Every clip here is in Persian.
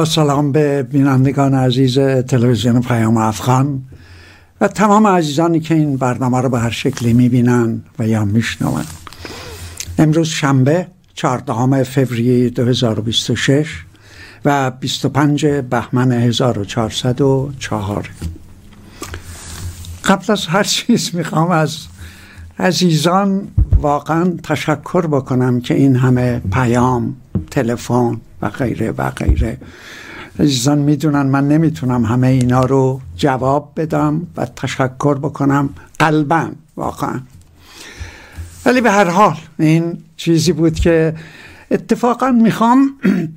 با سلام به بینندگان عزیز تلویزیون پیام افغان و تمام عزیزانی که این برنامه رو به هر شکلی میبینن و یا میشنون. امروز شنبه 14 فوریه 2026 و 25 بهمن 1404. قبل از هر چیز میخوام از عزیزان واقعا تشکر بکنم که این همه پیام، تلفن و غیره و غیره. عزیزان میدونن من نمیتونم همه اینا رو جواب بدم و تشکر بکنم قلباً واقعا، ولی به هر حال این چیزی بود که اتفاقا میخوام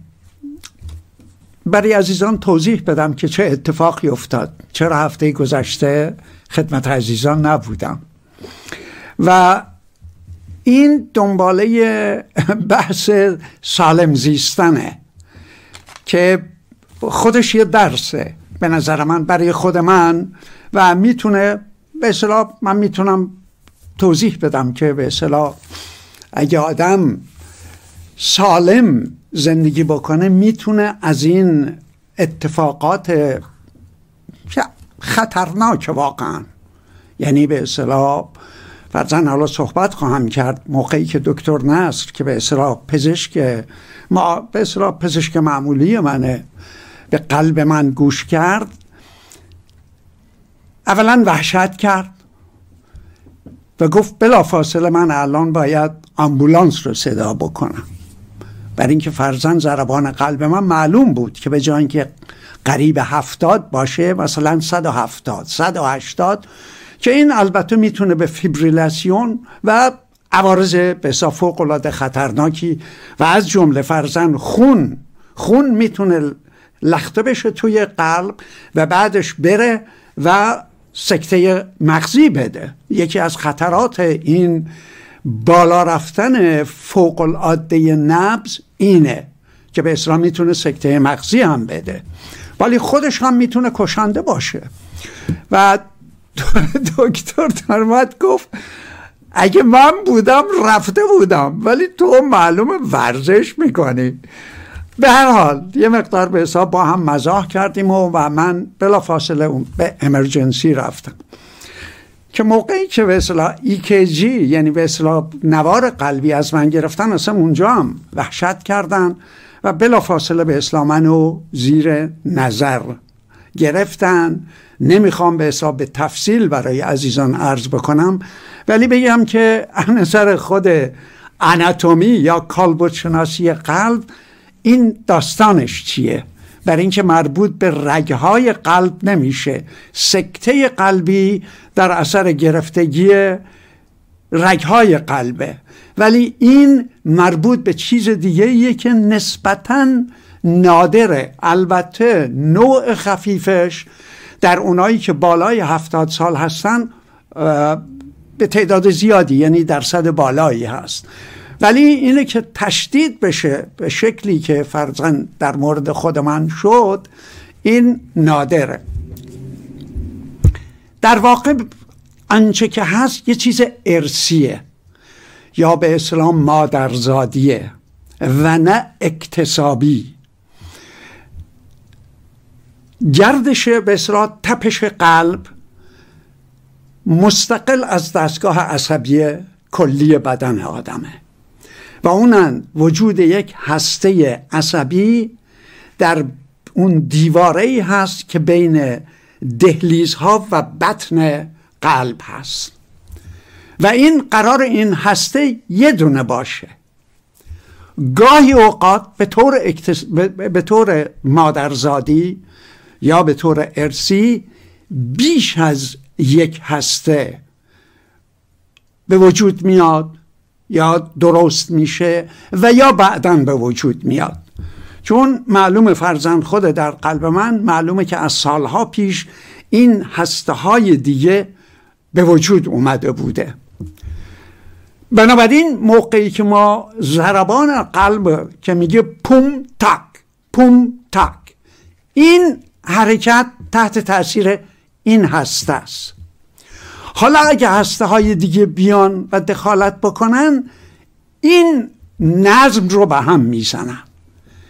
برای عزیزان توضیح بدم که چه اتفاقی افتاد، چرا هفته گذشته خدمت عزیزان نبودم. و این دنباله بحث سالم زیستنه که خودش یه درسه به نظر من برای خود من و میتونه به اصطلاح من میتونم توضیح بدم که به اصطلاح اگه آدم سالم زندگی بکنه میتونه از این اتفاقات خطرناک واقعا، یعنی به اصطلاح فرضاً حالا صحبت خواهم کرد موقعی که دکتر نصر که به اصطلاح پزشک معمولی منه به قلب من گوش کرد، اولا وحشت کرد و گفت بلافاصله من الان باید آمبولانس رو صدا بکنم، برای اینکه فرضاً ضربان قلب من معلوم بود که به جای اینکه قریب 70 باشه مثلا 170 180 که این البته میتونه به فیبریلاسیون و عوارض بسیار فوق‌العاده خطرناکی و از جمله فرضاً خون میتونه لخته بشه توی قلب و بعدش بره و سکته مغزی بده. یکی از خطرات این بالا رفتن فوق‌العاده نبض اینه که به اصطلاح میتونه سکته مغزی هم بده، ولی خودش هم میتونه کشنده باشه. و دکتر درمت گفت اگه من بودم رفته بودم، ولی تو معلومه ورزش میکنی. به هر حال یه مقدار به حساب با هم مزاح کردیم و من بلافاصله به امرجنسی رفتم که موقعی که به اصطلاح EKG یعنی به اصطلاح نوار قلبی از من گرفتن، اصلا اونجا هم وحشت کردن و بلافاصله به اصطلاح منو زیر نظر گرفتن. نمیخوام به حساب به تفصیل برای عزیزان عرض بکنم، ولی بگم که از نظر خود آناتومی یا کالبدشناسی قلب این داستانش چیه، برای اینکه مربوط به رگهای قلب نمیشه. سکته قلبی در اثر گرفتگی رگهای قلبه، ولی این مربوط به چیز دیگه‌ایه که نسبتاً نادره. البته نوع خفیفش در اونایی که بالای 70 سال هستن به تعداد زیادی، یعنی درصد بالایی هست، ولی اینه که تشدید بشه به شکلی که فرضاً در مورد خود من شد، این نادره. در واقع آنچه که هست یه چیز ارثیه یا به اصطلاح مادرزادیه و نه اکتسابی. گردش به اصطلاح تپش قلب مستقل از دستگاه عصبی کلی بدن آدمه و اونن وجود یک هسته عصبی در اون دیواره‌ای هست که بین دهلیزها و بطن قلب هست و این قرار این هسته یه دونه باشه. گاهی اوقات به طور مادرزادی یا به طور ارثی بیش از یک هسته به وجود میاد یا درست میشه و یا بعداً به وجود میاد. چون معلومه فرضاً خود در قلب من معلومه که از سالها پیش این هسته های دیگه به وجود اومده بوده. بنابراین موقعی که ما ضربان قلب که میگه پوم تک، این حرکت تحت تاثیر این هسته است. حالا اگه هسته های دیگه بیان و دخالت بکنن، این نظم رو به هم میزنن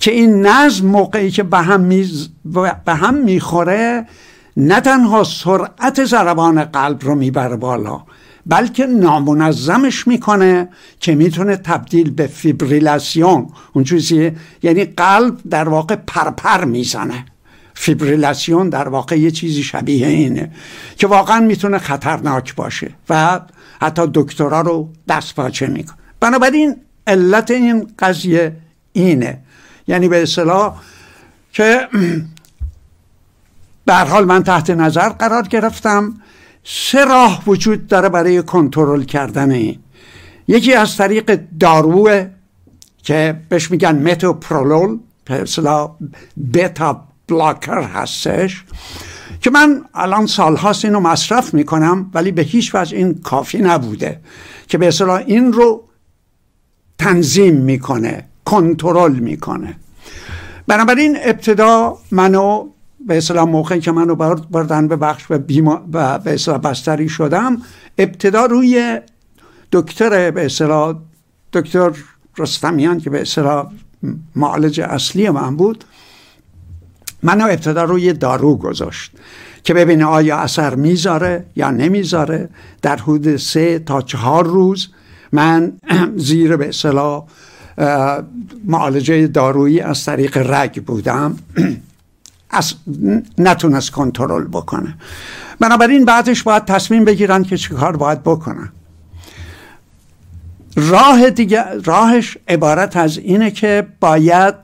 که این نظم موقعی که به هم میخوره نه تنها سرعت ضربان قلب رو میبره بالا، بلکه نامنظمش میکنه که میتونه تبدیل به فیبریلاسیون، اون چیزیه، یعنی قلب در واقع پرپر میزنه. فیبریلاسیون در واقع یه چیزی شبیه اینه که واقعا میتونه خطرناک باشه و حتی دکترها رو دست پاچه میکنه. بنابراین علت این قضیه اینه، یعنی به اصطلاح که به هر حال من تحت نظر قرار گرفتم 3 راه وجود داره برای کنترل کردن این. یکی از طریق داروه که بهش میگن متوپرولول، به اصطلاح بتا بلاکر هستش، که من الان سالهاست اینو مصرف میکنم، ولی به هیچ وجه این کافی نبوده که به اصطلاح این رو تنظیم میکنه، کنترل میکنه. بنابراین ابتدا منو به اصطلاح موقعی که منو بردن به بخش و به اصطلاح بستری شدم، ابتدا روی دکتر به اصطلاح دکتر رستمیان که به اصطلاح معالج اصلی من بود، منو ابتدا روی دارو گذاشت که ببینه آیا اثر میذاره یا نمیذاره. در حدود 3 تا 4 روز من زیر به اصطلاح معالجه دارویی از طریق رگ بودم، نتونست کنترل بکنه. بنابراین بعدش باید تصمیم بگیرن که چه کار باید بکنن. راه دیگه، راهش عبارت از اینه که باید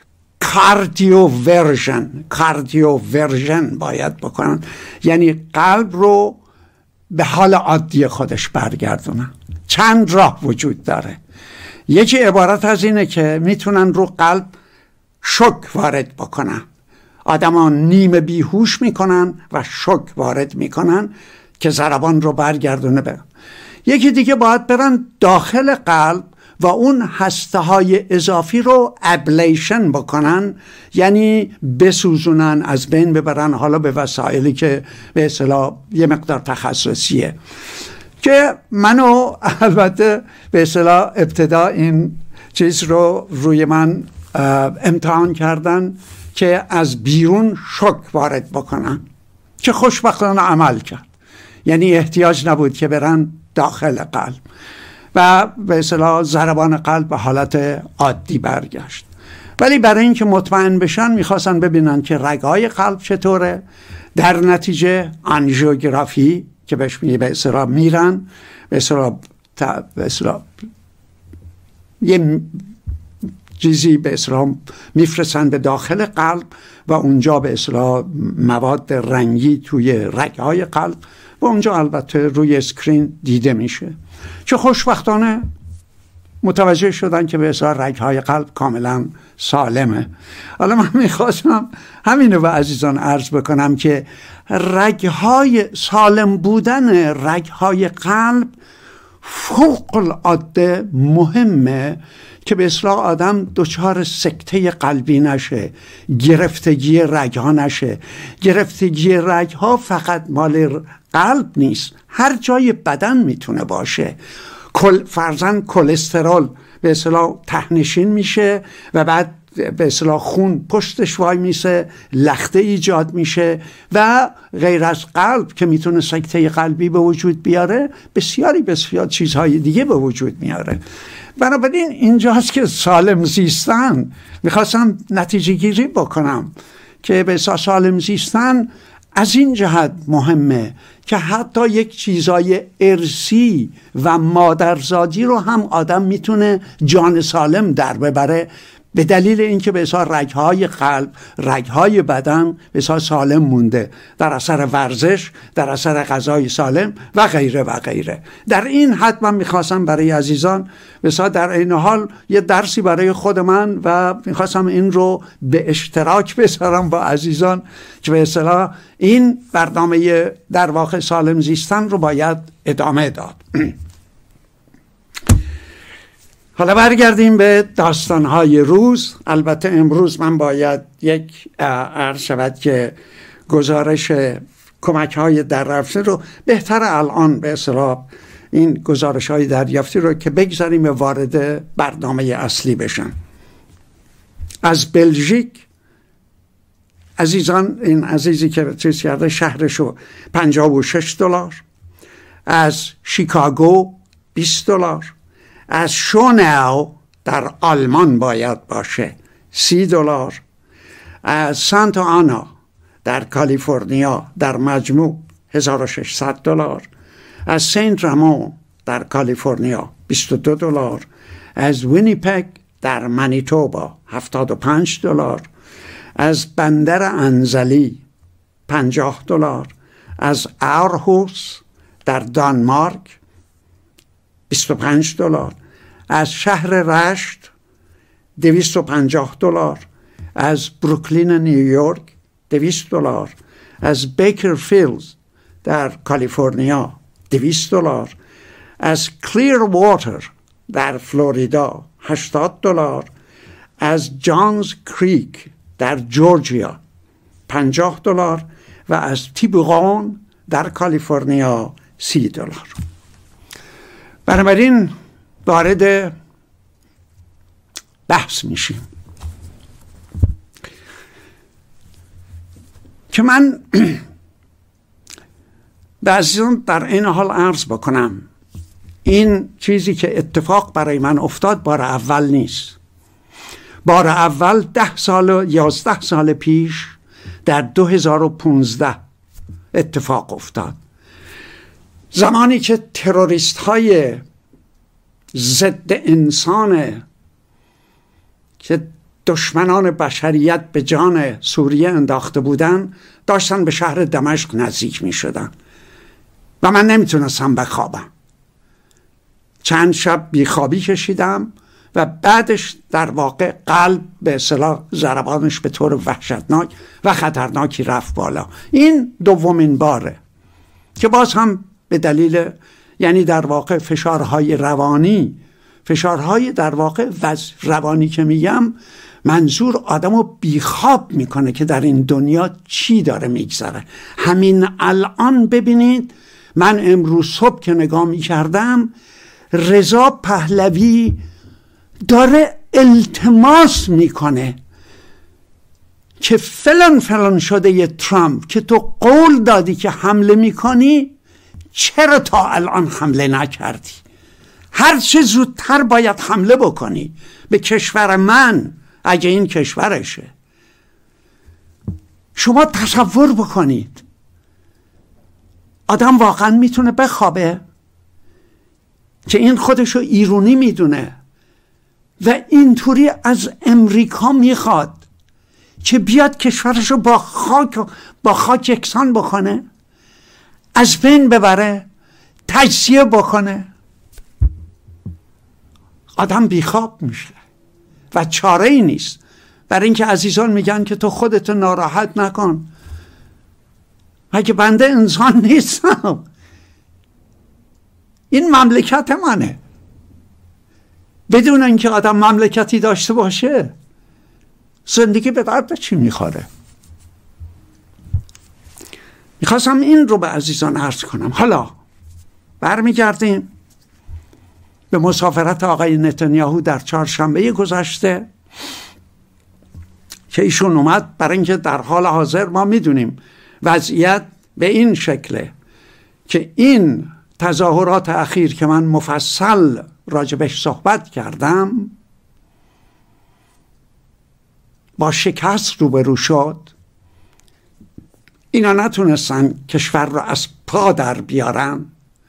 کاردیوورژن باید بکنن، یعنی قلب رو به حال عادی خودش برگردونن. چند راه وجود داره. یکی عبارت از اینه که میتونن رو قلب شوک وارد بکنن، آدمان نیمه بیهوش میکنن و شوک وارد میکنن که ضربان رو برگردونه برن. یکی دیگه باید برن داخل قلب و اون هسته های اضافی رو ابلیشن بکنن، یعنی بسوزونن، از بین ببرن، حالا به وسایلی که به اصطلاح یه مقدار تخصصیه، که منو البته به اصطلاح ابتدا این چیز رو روی من امتحان کردن که از بیرون شوک وارد بکنن، که خوشبختانه عمل کرد. یعنی احتیاج نبود که برن داخل قلب و به اصطلاح ضربان قلب به حالت عادی برگشت. ولی برای اینکه مطمئن بشن میخواستن ببینن که رگهای قلب چطوره. در نتیجه آنژیوگرافی که بهش به اصطلاح میرن، به اصطلاح یه چیزی به اصطلاح میفرستن به داخل قلب و اونجا به اصطلاح مواد رنگی توی رگهای قلب و اونجا البته روی اسکرین دیده میشه، که خوشبختانه متوجه شدن که به اصطلاح رگهای قلب کاملا سالمه. حالا من میخواستم همینو به عزیزان عرض بکنم که رگهای سالم بودن رگهای قلب فوق العاده مهمه که به اصطلاح آدم دچار سکته قلبی نشه، گرفتگی رگها نشه. گرفتگی رگها فقط مال قلب نیست، هر جای بدن میتونه باشه. فرضاً کلسترول به اصطلاح تهنشین میشه و بعد به اصطلاح خون پشتش وای میسه، لخته ایجاد میشه و غیر از قلب که میتونه سکته قلبی به وجود بیاره، بسیار چیزهای دیگه به وجود میاره. بنابراین اینجاست که سالم زیستن، میخواستم نتیجه گیری بکنم که به سالم زیستن از این جهت مهمه که حتی یک چیزای ارثی و مادرزادی رو هم آدم میتونه جان سالم در ببره، به دلیل اینکه به اصطلاح رگهای قلب، رگهای بدن به اصطلاح سالم مونده در اثر ورزش، در اثر غذای سالم و غیره و غیره. در این حد من میخواستم برای عزیزان به اصطلاح در این حال یه درسی برای خود من و میخواستم این رو به اشتراک بذارم با عزیزان که به اصطلاح این برنامه در واقع سالم زیستن رو باید ادامه داد. حالا برگردیم به داستانهای روز. البته امروز من باید یک عرض شود که گزارش کمک‌های دریافتی رو بهتر الان به اصطلاح این گزارش‌های دریافتی رو که بگذاریم وارد برنامه اصلی بشن. از بلژیک عزیزان، این عزیزی که چیز کرده شهرشو $56. از شیکاگو $20. از شوناو در آلمان باید باشه $30. از سانتا آنا در کالیفرنیا در مجموع $1600. از سنت رامون در کالیفرنیا $22. از وینیپگ در منیتوبا $75. از بندر انزلی $50. از آرهوس در دانمارک $25. از شهر رشت $250. از بروکلین نیویورک $200. از بیکرفیلد در کالیفرنیا $200. از کلیر واتر در فلوریدا $80. از جانز کریک در جورجیا $50. و از تیبوغون در کالیفرنیا $30. بنابراین وارد بحث میشیم که من به عزیزان در این حال عرض بکنم این چیزی که اتفاق برای من افتاد بار اول نیست. بار اول 10 سال 11 سال پیش در 2015 اتفاق افتاد، زمانی که تروریست های ضد انسان که دشمنان بشریت به جان سوریه انداخته بودن داشتن به شهر دمشق نزدیک می شدن و من نمیتونستم بخوابم. چند شب بیخوابی کشیدم و بعدش در واقع قلب به اصطلاح ضربانش به طور وحشتناک و خطرناکی رفت بالا. این دومین باره که باز هم به دلیل یعنی در واقع فشارهای روانی، فشارهای در واقع روانی که میگم منظور آدمو بیخواب میکنه که در این دنیا چی داره میگذره. همین الان ببینید من امروز صبح که نگاه میکردم رضا پهلوی داره التماس میکنه که فلان شده یه ترامپ که تو قول دادی که حمله میکنی، چرا تا الان حمله نکردی؟ هر چه زودتر باید حمله بکنی به کشور من اگه این کشورشه. شما تصور بکنید آدم واقعا میتونه بخوابه که این خودشو ایرانی میدونه و اینطوری از امریکا میخواد که بیاد کشورشو با خاک یکسان بکنه، از بین ببره، تجزیه بکنه. آدم بیخواب میشه و چاره ای نیست. برای اینکه عزیزان میگن که تو خودت ناراحت نکن، مگه بنده انسان نیستم؟ این مملکت منه. بدون اینکه آدم مملکتی داشته باشه زندگی به درد چی میخوره؟ میخواستم این رو به عزیزان عرض کنم. حالا برمیگردیم به مسافرت آقای نتانیاهو در چهارشنبه گذشته که ایشون اومد. برای اینکه در حال حاضر ما میدونیم وضعیت به این شکله که این تظاهرات اخیر که من مفصل راجبش صحبت کردم با شکست روبرو شد. اینا نتونستن کشور را از پا در بیارن،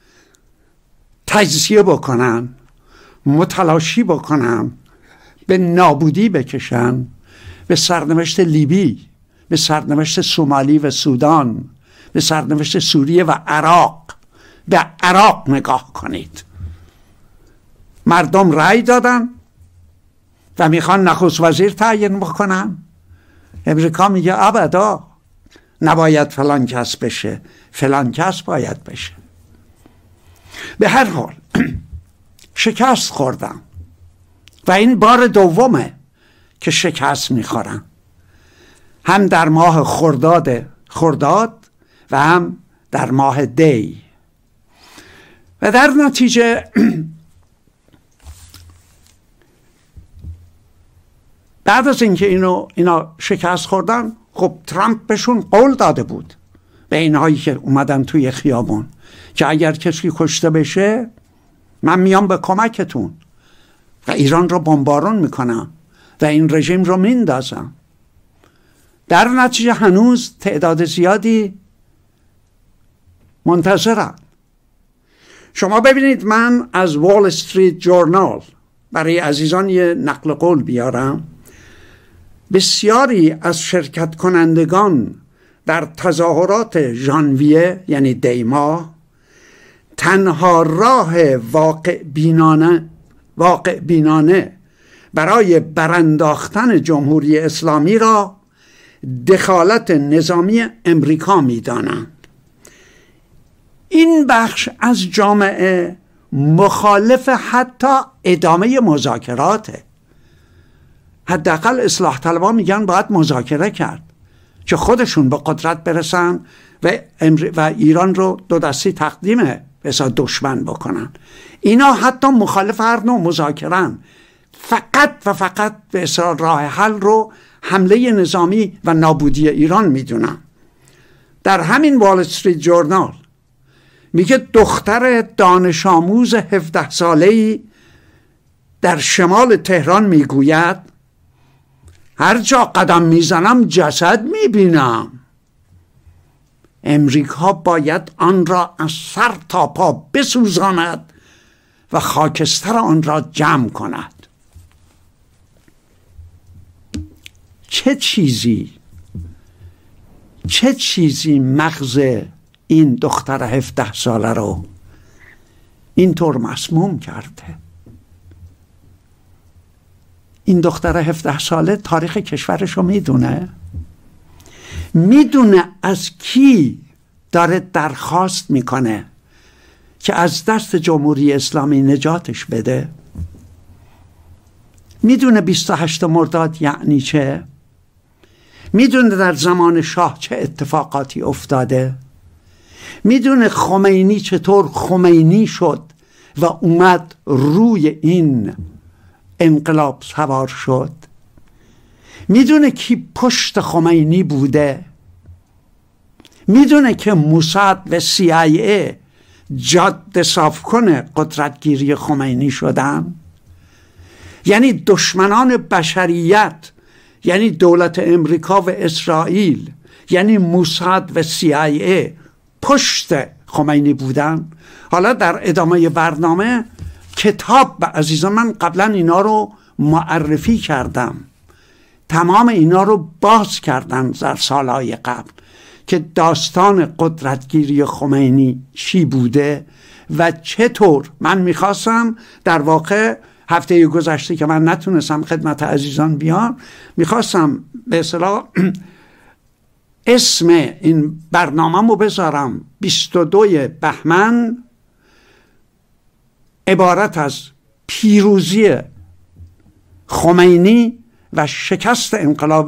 تجزیه بکنن، متلاشی بکنن، به نابودی بکشن، به سرنوشت لیبی، به سرنوشت سومالی و سودان، به سرنوشت سوریه و عراق. به عراق نگاه کنید. مردم رأی دادن و میخوان نخست وزیر تعیین بکنن. امریکا میگه ابدا نباید فلان کس بشه، فلان کس باید بشه. به هر حال شکست خوردم و این بار دومه که شکست میخورم، هم در ماه خرداد و هم در ماه دی. و در نتیجه بعد از اینکه اینا شکست خوردن، خب ترامپ بهشون قول داده بود، به اینهایی که اومدن توی خیابون، که اگر کسی کشته بشه من میام به کمکتون و ایران رو بمبارون میکنم و این رژیم رو میندازم. در نتیجه هنوز تعداد زیادی منتظرن. شما ببینید، من از وال استریت جورنال برای عزیزان یه نقل قول بیارم. بسیاری از شرکت کنندگان در تظاهرات ژانویه، یعنی دیما، تنها راه واقع بینانه برای برانداختن جمهوری اسلامی را دخالت نظامی امریکا می‌دانند. این بخش از جامعه مخالف حتی ادامه مذاکراته. حداقل اصلاح طلبان میگن باید مذاکره کرد که خودشون به قدرت برسن و ایران رو دو دستی تقدیم بسا دشمن بکنن. اینا حتی مخالف هر نوع مذاکرن، فقط و فقط به اصرار راه حل رو حمله نظامی و نابودی ایران میدونن. در همین وال استریت جورنال میگه دختر دانش آموز 17 ساله‌ای در شمال تهران میگوید هر جا قدم میزنم جسد میبینم. امریکا باید آن را از سر تا پا بسوزاند و خاکستر آن را جمع کند. چه چیزی مغز این دختر 17 ساله رو اینطور مسموم کرده؟ این دختر 17 ساله تاریخ کشورش رو میدونه از کی داره درخواست میکنه که از دست جمهوری اسلامی نجاتش بده. میدونه 28 مرداد یعنی چه، میدونه در زمان شاه چه اتفاقاتی افتاده، میدونه خمینی چطور خمینی شد و اومد روی این انقلاب سوار شد، میدونه کی پشت خمینی بوده، میدونه که موساد و CIA جاده صاف کنه قدرتگیری خمینی شدن. یعنی دشمنان بشریت، یعنی دولت امریکا و اسرائیل، یعنی موساد و CIA پشت خمینی بودن. حالا در ادامه برنامه کتاب به عزیزان من قبلا اینا رو معرفی کردم، تمام اینا رو باز کردم در سالهای قبل که داستان قدرتگیری خمینی چی بوده و چطور. من میخواستم در واقع هفته گذشته که من نتونستم خدمت عزیزان بیام، میخواستم به اصطلاح اسم این برنامه رو بذارم 22 بهمن، عبارت از پیروزی خمینی و شکست انقلاب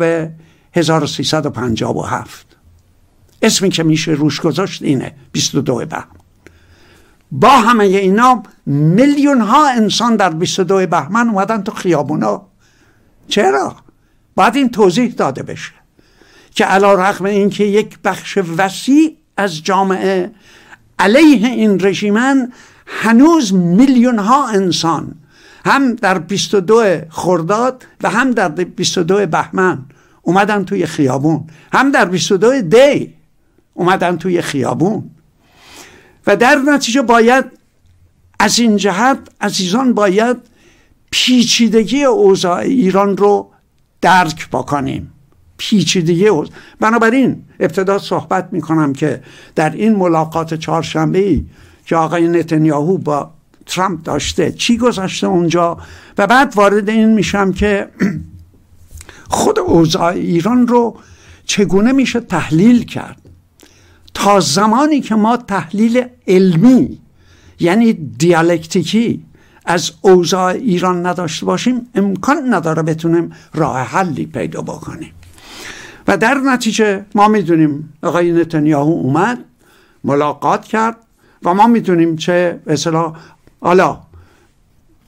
1357. اسمی که میشه روش گذاشت اینه 22 بهمن. با همه اینا میلیون ها انسان در 22 بهمن اومدن تو خیابونا. چرا؟ باید این توضیح داده بشه که علی رغم اینکه یک بخش وسیع از جامعه علیه این رژیمن، هنوز میلیون ها انسان هم در 22 خرداد و هم در 22 بهمن اومدن توی خیابون، هم در 22 دی اومدن توی خیابون. و در نتیجه باید از این جهت عزیزان باید پیچیدگی اوضاع ایران رو درک بکنیم. پیچیدگی بنابراین ابتدا صحبت میکنم که در این ملاقات چهارشنبه‌ای که آقای نتانیاهو با ترامپ داشته چی گذاشته اونجا، و بعد وارد این میشم که خود اوضاع ایران رو چگونه میشه تحلیل کرد. تا زمانی که ما تحلیل علمی یعنی دیالکتیکی از اوضاع ایران نداشته باشیم، امکان نداره بتونیم راه حلی پیدا بکنیم. و در نتیجه ما میدونیم آقای نتانیاهو اومد ملاقات کرد و ما میدونیم چه مثلا حالا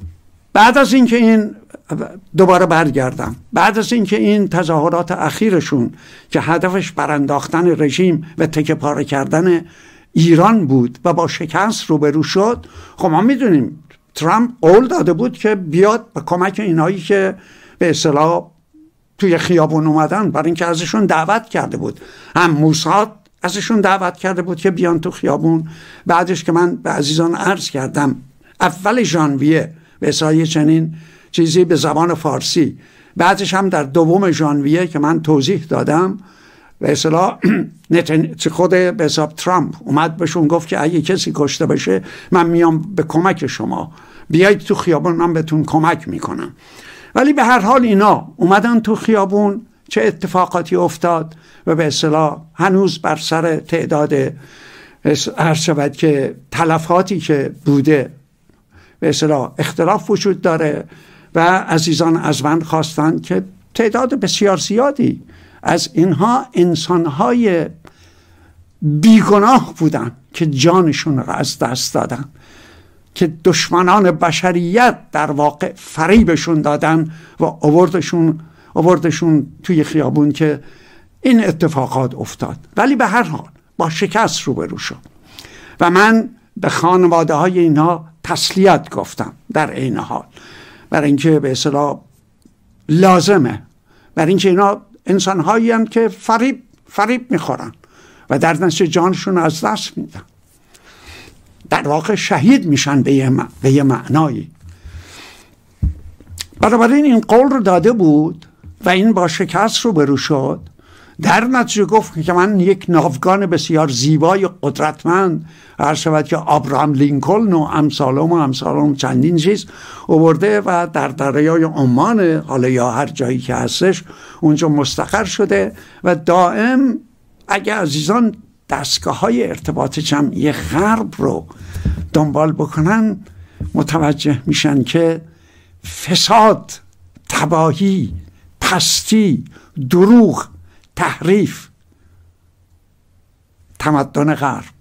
بعد از اینکه این دوباره برگردم، بعد از اینکه این تظاهرات اخیرشون که هدفش برانداختن رژیم و تکه پاره کردن ایران بود و با شکست روبرو شد، خب ما میدونیم ترامپ قول داده بود که بیاد به کمک اینایی که به اصطلاح توی خیابون اومدن، برای اینکه ازشون دعوت کرده بود، هم موساد ازشون دعوت کرده بود که بیان تو خیابون. بعدش که من به عزیزان عرض کردم اول ژانویه به اصطلاح چنین چیزی به زبان فارسی، بعدش هم در دوم ژانویه که من توضیح دادم به اصطلاح خود به حساب ترامپ اومد بهشون گفت که اگه کسی کشته بشه من میام به کمک شما، بیایید تو خیابون من بهتون کمک میکنم. ولی به هر حال اینا اومدن تو خیابون، چه اتفاقاتی افتاد و به اصطلاح هنوز بر سر تعداد عرض شود که تلفاتی که بوده به اصطلاح اختلاف وجود داره و عزیزان از من خواستن که تعداد بسیار زیادی از اینها انسانهای بیگناه بودن که جانشون را از دست دادن، که دشمنان بشریت در واقع فریبشون دادن و آوردشون توی خیابون که این اتفاقات افتاد. ولی به هر حال با شکست روبرو شد و من به خانواده های اینها تسلیت گفتم در عین حال، برای اینکه به اصطلاح لازمه، برای اینکه اینا انسان هایی هستند که فریب میخورن و در نتیجه جانشون از دست میدن، در واقع شهید میشن به یه معنایی. بنابراین این قول رو داده بود و این با شکست روبرو شد. در نتیجه گفت که من یک ناوگان بسیار زیبای قدرتمند، هر شود که ابراهام لینکلن و امثالم چندین چیز آورده و در دریای عمان حالا یا هر جایی که هستش اونجا مستقر شده و دائم اگه عزیزان دستگاه های ارتباط جمعی غرب رو دنبال بکنن متوجه میشن که فساد، تباهی، پستی، دروغ، تحریف تمدن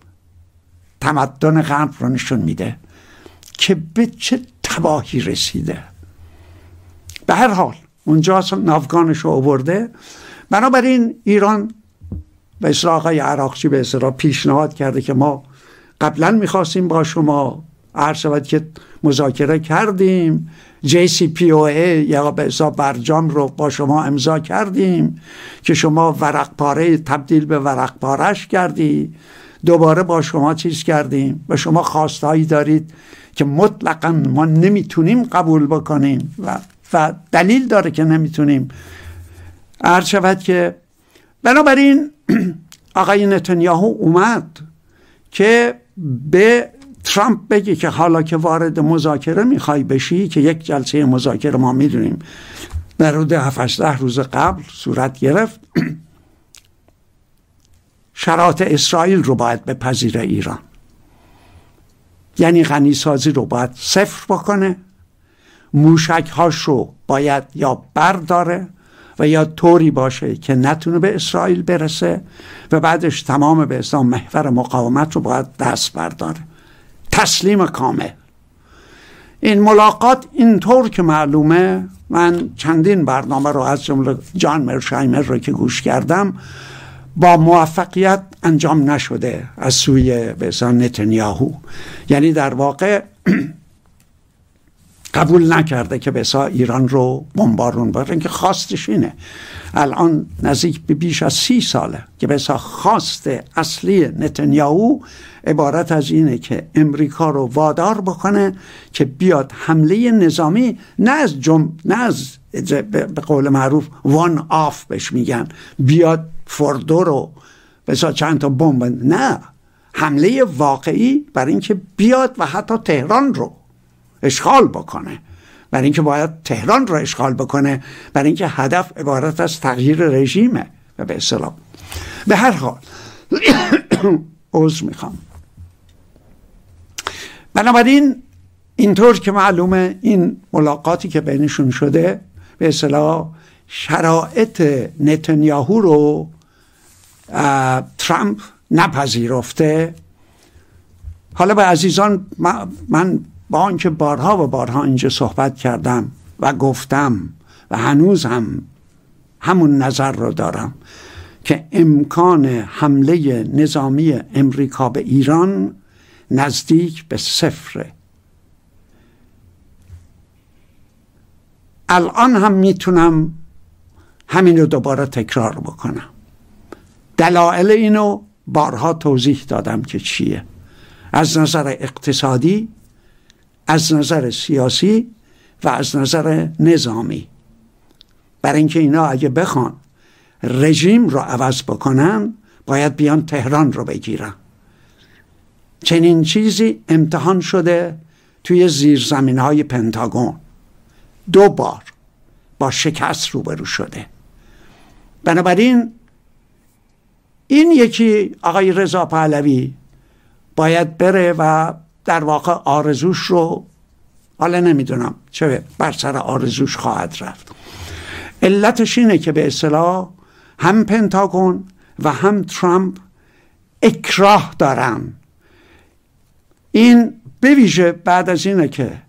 غرب رو نشون میده که به چه تباهی رسیده. به هر حال اونجا ناوگانش رو آورده. بنابراین ایران به اصطلاح آقای عراقچی به اصطلاح پیشنهاد کرده که ما قبلا میخواستیم با شما عرض شود که مذاکره کردیم، JCPOA یا به اصطلاح برجام رو با شما امضا کردیم که شما ورق پاره تبدیل به ورق پارش کردی، دوباره با شما چیز کردیم و شما خواستهایی دارید که مطلقا ما نمیتونیم قبول بکنیم و دلیل داره که نمیتونیم. عرض شود که بنابراین آقای نتانیاهو اومد که به ترامپ بگه که حالا که وارد مذاکره میخوای بشی، که یک جلسه مذاکره ما میدونیم در حدود 7-8 روز قبل صورت گرفت، شرایط اسرائیل رو باید بپذیره ایران، یعنی غنیسازی رو باید صفر بکنه، موشک هاش رو باید یا برداره و یا طوری باشه که نتونه به اسرائیل برسه و بعدش تمام به اسلام محور مقاومت رو باید دست برداره. تسلیم کامل. این ملاقات اینطور که معلومه، من چندین برنامه رو از جمله جان مرشایمر رو که گوش کردم با موفقیت انجام نشده از سوی به اصطلاح نتانیاهو، یعنی در واقع قبول نکرده که به اصطلاح ایران رو بمبارون بکنه. اینکه خواستش اینه. الان نزدیک به بیش از 30 ساله که به اصطلاح خواست اصلی نتانیاهو عبارت از اینه که امریکا رو وادار بکنه که بیاد حمله نظامی، نه از به قول معروف وان آف بهش میگن، بیاد فوردو رو بسا چند تا بمب، نه، حمله واقعی برای اینکه بیاد و حتی تهران رو اشغال بکنه، برای اینکه باید تهران رو اشغال بکنه، برای اینکه هدف عبارت از تغییر رژیمه و به اصطلاح. به هر حال عذر میخوام. بنابراین اینطور که معلومه این ملاقاتی که بینشون شده به اصطلاح شرایط نتانیاهو رو ترامپ نپذیرفته. حالا به عزیزان من با آنکه بارها و بارها اینجا صحبت کردم و گفتم و هنوز هم همون نظر رو دارم که امکان حمله نظامی امریکا به ایران نزدیک به صفره. الان هم میتونم همین رو دوباره تکرار بکنم. دلایل اینو بارها توضیح دادم که چیه، از نظر اقتصادی، از نظر سیاسی و از نظر نظامی. برای اینکه اینا اگه بخوان رژیم رو عوض بکنن باید بیان تهران رو بگیرن. چنین چیزی امتحان شده توی زیرزمین‌های پنتاگون، 2 بار با شکست روبرو شده. بنابراین این یکی آقای رضا پهلوی باید بره و در واقع آرزوش رو، حالا نمیدونم چه بر سر آرزوش خواهد رفت. علتش اینه که به اصطلاح هم پنتاگون و هم ترامپ اکراه دارن. این به ویژه بعد از اینه که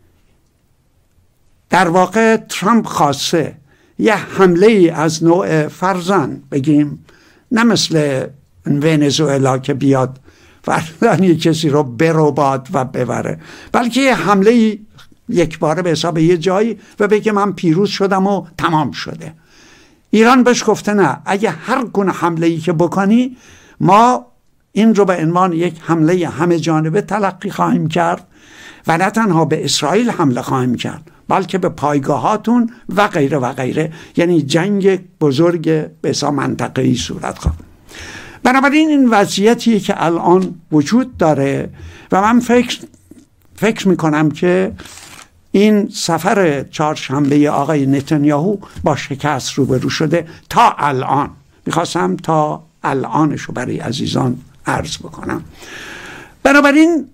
در واقع ترامپ خواسته یه حمله از نوع فرزن بگیم، نه مثل ونزوئلا که بیاد فرزن یک کسی رو برباد و ببره، بلکه یه حمله یک باره به حساب یه جایی و بگه من پیروز شدم و تمام شده. ایران بهش گفته نه، اگه هر گونه حمله‌ای که بکنی ما این رو به عنوان یک حمله همه جانبه تلقی خواهیم کرد و نه تنها به اسرائیل حمله خواهیم کرد بلکه به پایگاهاتون و غیره و غیره. یعنی جنگ بزرگ به حساب منطقه‌ای صورت خواهد. بنابراین این وضعیتیه که الان وجود داره و من فکر میکنم که این سفر چهارشنبه آقای نتانیاهو با شکست روبرو شده. تا الان میخواستم تا الانشو برای عزیزان عرض بکنم. بنابراین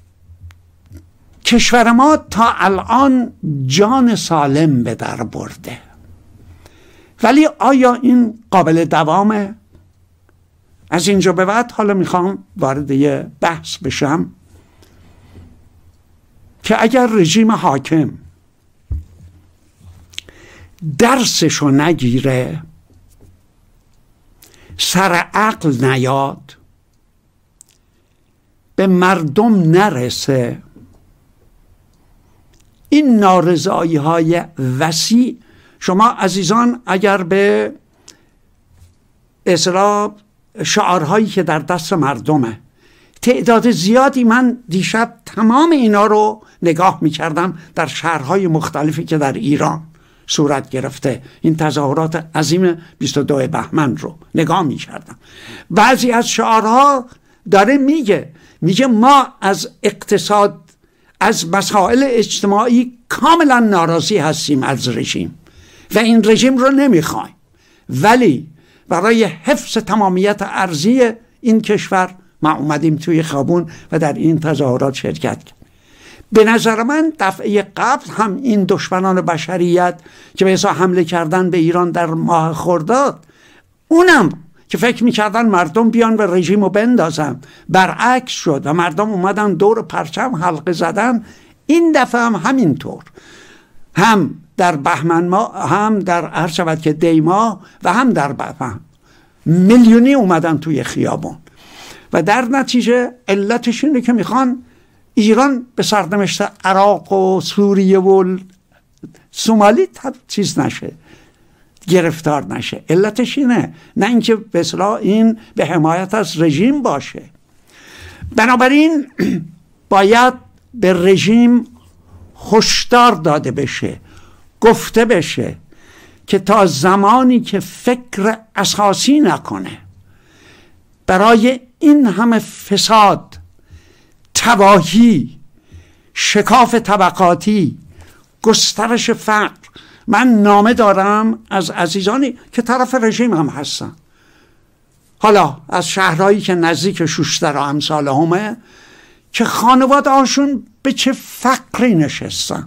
کشور ما تا الان جان سالم به در برده، ولی آیا این قابل دوامه؟ از اینجا به بعد حالا میخوام وارد یه بحث بشم که اگر رژیم حاکم درسشو نگیره، سر عقل نیاد، به مردم نرسه، این نارضایی های وسیع، شما عزیزان اگر به اصطلاح شعارهایی که در دست مردمه، تعداد زیادی، من دیشب تمام اینا رو نگاه میکردم در شهرهای مختلفی که در ایران صورت گرفته، این تظاهرات عظیم 22 بهمن رو نگاه میکردم. بعضی از شعارها داره میگه ما از اقتصاد، از مسائل اجتماعی کاملا ناراضی هستیم از رژیم و این رژیم رو نمیخوایم، ولی برای حفظ تمامیت ارضی این کشور ما اومدیم توی خیابون و در این تظاهرات شرکت کرد. به نظر من دفعه قبل هم این دشمنان بشریت که به حساب حمله کردن به ایران در ماه خرداد، اونم که فکر میکردن مردم بیان و رژیم رو بندازن، برعکس شد و مردم اومدن دور پرچم حلقه زدن. این دفعه هم همینطور، هم در بهمن ماه، هم در هر شود که دی ماه و هم در بهمن میلیونی اومدن توی خیابون و در نتیجه علتش اینه که میخوان ایران به سرنوشت عراق و سوریه و سومالی چیز نشه، گرفتار نشه. علتش اینه، نه اینکه به اصطلاح این به حمایت از رژیم باشه. بنابراین باید به رژیم هشدار داده بشه، گفته بشه که تا زمانی که فکر اساسی نکنه برای این همه فساد، تباهی، شکاف طبقاتی، گسترش فقر. من نامه دارم از عزیزانی که طرف رژیم هم هستن، حالا از شهرهایی که نزدیک شوشتر و امثال همه، که خانواده هاشون به چه فقری نشستن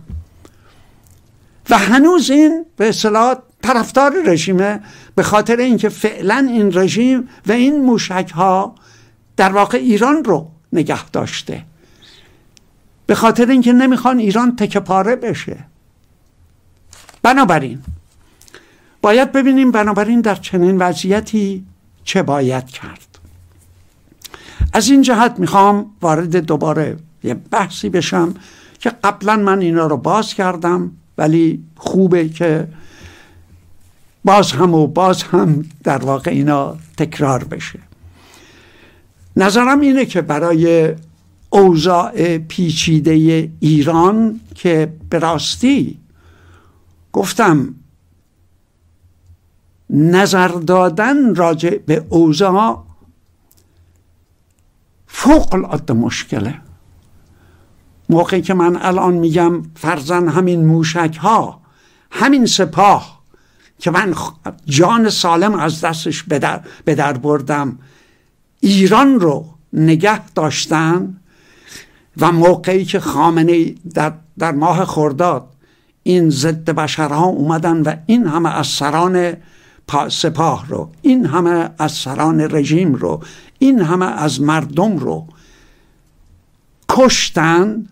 و هنوز این به اصطلاح طرفدار رژیمه، به خاطر اینکه فعلا این رژیم و این موشک ها در واقع ایران رو نگه داشته. به خاطر اینکه نمیخوان ایران تکه پاره بشه. بنابراین باید ببینیم بنابراین در چنین وضعیتی چه باید کرد. از این جهت میخوام وارد دوباره یه بحثی بشم که قبلا من اینا رو باز کردم، ولی خوبه که باز هم در واقع اینا تکرار بشه. نظرم اینه که برای اوضاع پیچیده ایران که به راستی گفتم نظر دادن راجع به اوضاع فوق العاده مشکله. موقعی که من الان میگم فرضاً همین موشک ها، همین سپاه که من جان سالم از دستش به در بردم، ایران رو نگه داشتن، و موقعی که خامنه‌ای در ماه خرداد این ضد بشرها اومدن و این همه از سران سپاه رو، این همه از سران رژیم رو، این همه از مردم رو کشتن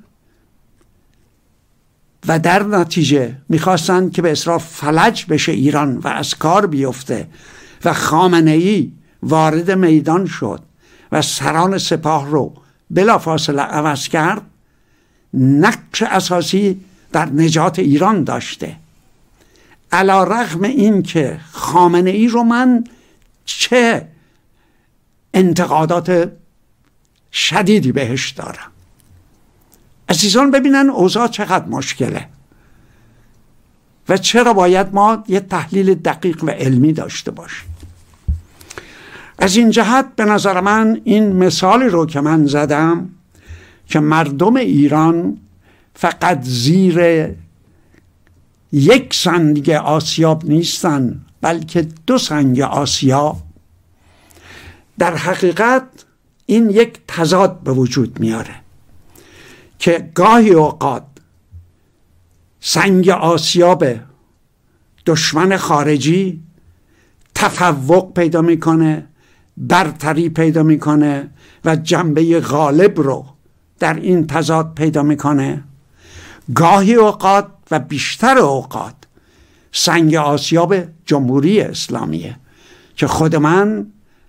و در نتیجه میخواستن که به اصطلاح فلج بشه ایران و از کار بیفته و خامنه‌ای وارد میدان شد و سران سپاه رو بلافاصله عوض کرد، نقش اساسی در نجات ایران داشته. علی رغم این که خامنه‌ای رو من چه انتقادات شدیدی بهش دارم. عزیزان ببینن اوضاع چقدر مشکله و چرا باید ما یه تحلیل دقیق و علمی داشته باشیم. از این جهت به نظر من این مثالی رو که من زدم که مردم ایران فقط زیر یک سنگ آسیاب نیستن بلکه دو سنگ آسیاب، در حقیقت این یک تضاد به وجود میاره که گاهی اوقات سنگ آسیاب دشمن خارجی تفوق پیدا میکنه، برتری پیدا میکنه و جنبه غالب رو در این تضاد پیدا میکنه. گاهی اوقات و بیشتر اوقات سنگ آسیاب جمهوری اسلامیه که خود من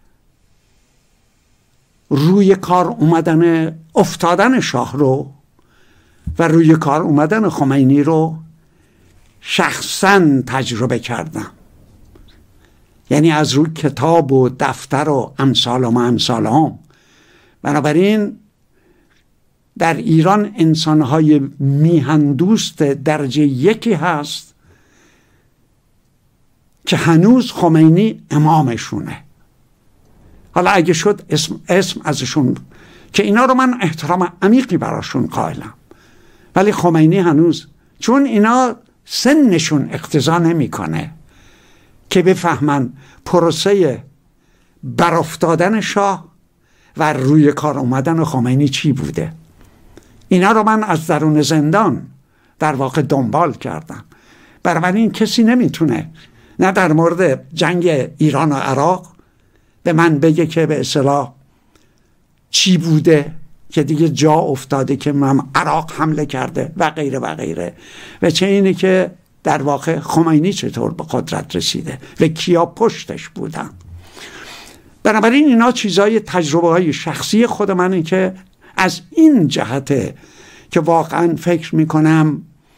روی کار اومدن افتادن شاه رو و روی کار اومدن خمینی رو شخصا تجربه کردم، یعنی از روی کتاب و دفتر و امثال هم. بنابراین در ایران انسانهای میهندوست درجه یکی هست که هنوز خمینی امامشونه. حالا اگه شد اسم ازشون، که اینا رو من احترام عمیقی براشون قائلم، ولی خمینی هنوز، چون اینا سنشون اقتضا نمیکنه که بفهمن پروسه برافتادن شاه و روی کار اومدن خمینی چی بوده. اینا رو من از درون زندان در واقع دنبال کردم. بنابراین کسی نمیتونه نه در مورد جنگ ایران و عراق به من بگه که به اصطلاح چی بوده که دیگه جا افتاده که من عراق حمله کرده و غیره و غیره، و چه اینه که در واقع خمینی چطور به قدرت رسیده و کیا پشتش بودن. بنابراین اینا چیزای تجربه های شخصی خود منه که از این جهته که واقعا فکر میکنم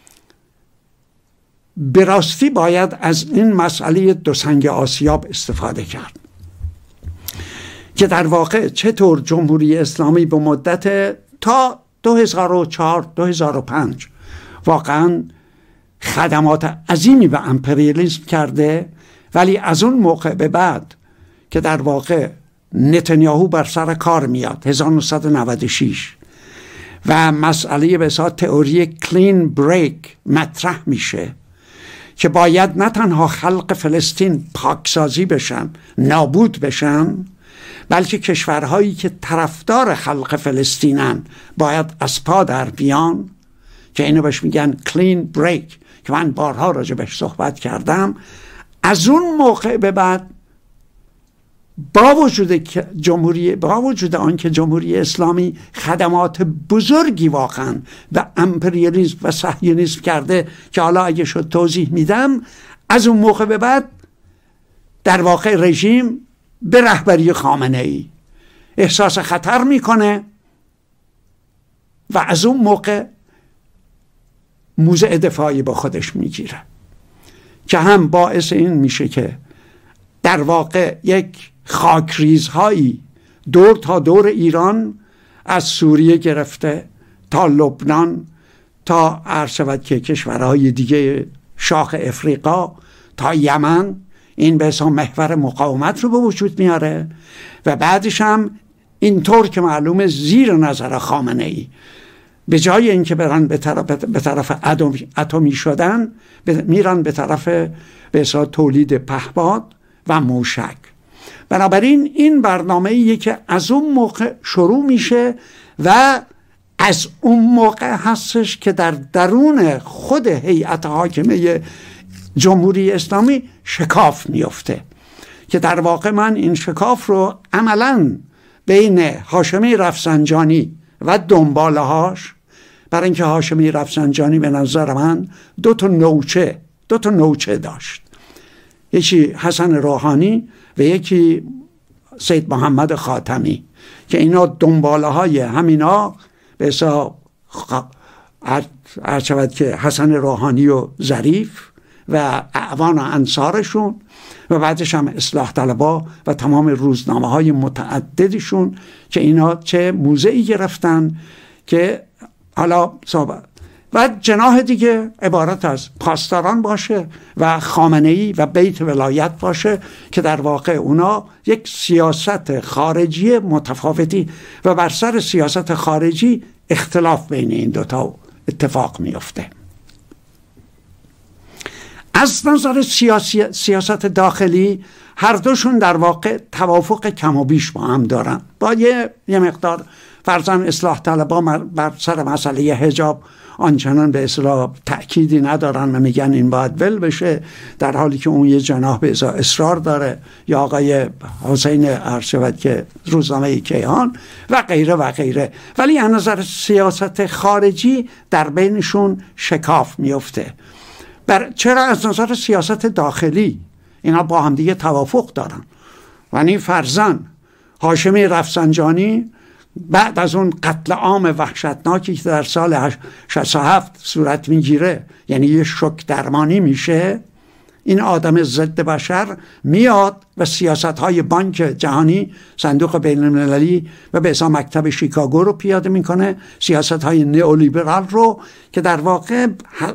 به راستی باید از این مسئله دو سنگ آسیاب استفاده کرد که در واقع چطور جمهوری اسلامی به مدت تا 2004-2005 واقعا خدمات عظیمی به امپریالیسم کرده، ولی از اون موقع به بعد که در واقع نتانیاهو بر سر کار میاد 1996 و مسئله به اصطلاح تئوری کلین بریک مطرح میشه که باید نه تنها خلق فلسطین پاکسازی بشن، نابود بشن، بلکه کشورهایی که طرفدار خلق فلسطینن باید از پا در بیان، که اینو بهش میگن کلین بریک که من بارها راجع بهش صحبت کردم. از اون موقع به بعد با وجود آنکه جمهوری اسلامی خدمات بزرگی واقعا به امپریالیسم و صهیونیسم کرده که حالا اگه شد توضیح میدم، از اون موقع به بعد در واقع رژیم به رهبری خامنه‌ای احساس خطر میکنه و از اون موقع موضع دفاعی با خودش میگیره که هم باعث این میشه که در واقع یک خاکریزهایی دور تا دور ایران، از سوریه گرفته تا لبنان تا عرض شود که کشورهای دیگه شاخ افریقا تا یمن، این به حساب محور مقاومت رو به وجود میاره و بعدش هم اینطور که معلومه زیر نظر خامنه‌ای به جای اینکه برن به طرف اتمی شدن میرن به طرف به حساب تولید پهپاد و موشک. بنابراین این برنامه‌ایه که از اون موقع شروع میشه و از اون موقع هستش که در درون خود هیئت حاکمه جمهوری اسلامی شکاف میفته که در واقع من این شکاف رو عملاً بین هاشمی رفسنجانی و دنباله هاش، برای اینکه هاشمی رفسنجانی به نظر من دو تا نوچه داشت، یکی حسن روحانی و یکی سید محمد خاتمی، که اینا دنباله های همینا به حساب شود که حسن روحانی و ظریف و اعوان و انصارشون و بعدش هم اصلاح طلبا و تمام روزنامه های متعددشون که اینا چه موضعی گرفتن که حالا و جناح دیگه عبارت از پاسداران باشه و خامنه‌ای و بیت ولایت باشه که در واقع اونا یک سیاست خارجی متفاوتی و بر سر سیاست خارجی اختلاف بین این دوتا اتفاق میفته. از نظر سیاست داخلی هر دوشون در واقع توافق کم و بیش با هم دارن، با یه مقدار فرضاً اصلاح طلبا بر سر مسئله حجاب آنچنان به اصلاح تأکیدی ندارن و میگن این باید ول بشه، در حالی که اون یه جناح به اصرار داره، یا آقای حسین ارشد که روزنامه کیهان و غیره و غیره. ولی از نظر سیاست خارجی در بینشون شکاف میفته. چرا؟ از نظر سیاست داخلی اینا با هم دیگه توافق دارن. یعنی فرضاً هاشمی رفسنجانی بعد از اون قتل عام وحشتناکی که در سال 67 صورت میگیره، یعنی یه شوک درمانی میشه، این آدم ضد بشر میاد و سیاست‌های بانک جهانی، صندوق بین‌المللی و به حساب مکتب شیکاگو رو پیاده میکنه، سیاست‌های نئولیبرال رو که در واقع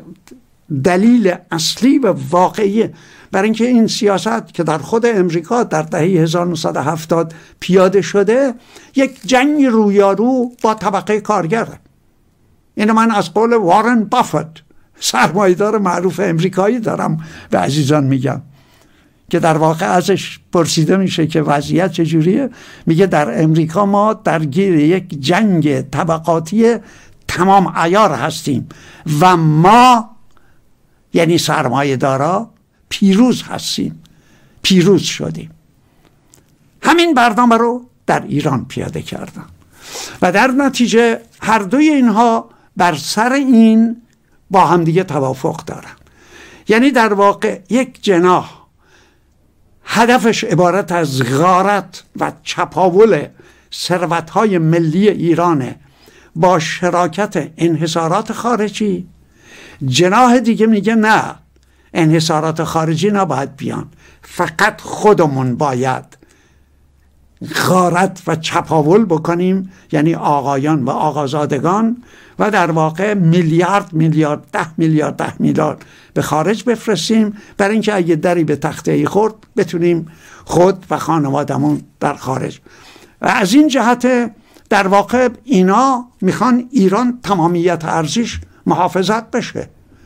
دلیل اصلی و واقعی برای اینکه این سیاست که در خود امریکا در دهه 1970 پیاده شده یک جنگ رویارو با طبقه کارگره. اینو من از قول وارن بافت، سرمایه‌دار معروف امریکایی دارم به عزیزان میگم که در واقع ازش پرسیده میشه که وضعیت چجوریه، میگه در امریکا ما درگیر یک جنگ طبقاتی تمام عیار هستیم و ما یعنی سرمایه‌دارا پیروز هستیم، پیروز شدیم. همین برنامه رو در ایران پیاده کردن و در نتیجه هر دوی اینها بر سر این با هم دیگه توافق دارن. یعنی در واقع یک جناح هدفش عبارت از غارت و چپاول ثروت‌های ملی ایرانه با شراکت انحصارات خارجی. جناح دیگه میگه نه، انحصارات خارجی نباید بیان، فقط خودمون باید غارت و چپاول بکنیم، یعنی آقایان و آقازادگان، و در واقع میلیارد 10 میلیارد به خارج بفرستیم برای اینکه اگه دری به تخته خورد بتونیم خود و خانوادمون در خارج. و از این جهت در واقع اینا میخوان ایران تمامیت ارزیش محافظت بشه.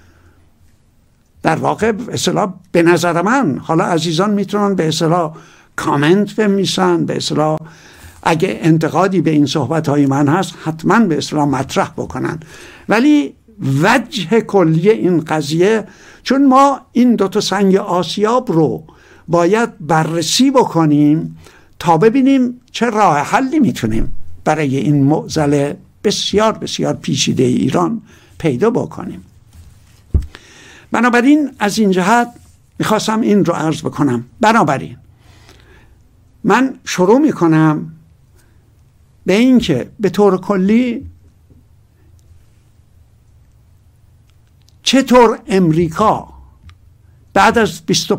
در واقع به اصطلاح به نظر من، حالا عزیزان میتونن به اصطلاح کامنت بنویسن، به اصطلاح اگه انتقادی به این صحبت‌های من هست حتما به اصطلاح مطرح بکنن، ولی وجه کلی این قضیه، چون ما این دوتا سنگ آسیاب رو باید بررسی بکنیم تا ببینیم چه راه حلی میتونیم برای این معضل بسیار بسیار پیچیده ایران پیدا بکنیم. بنابراین از این جهت میخواستم این رو عرض بکنم. بنابراین من شروع میکنم به این که به طور کلی چطور امریکا بعد از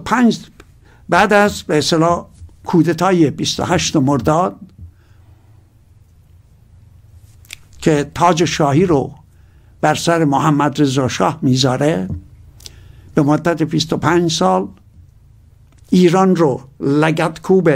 به اصطلاح کودتای 28 مرداد که تاج شاهی رو بر سر محمد رضا شاه میذاره، به مدت 25 سال ایران رو لگدکوب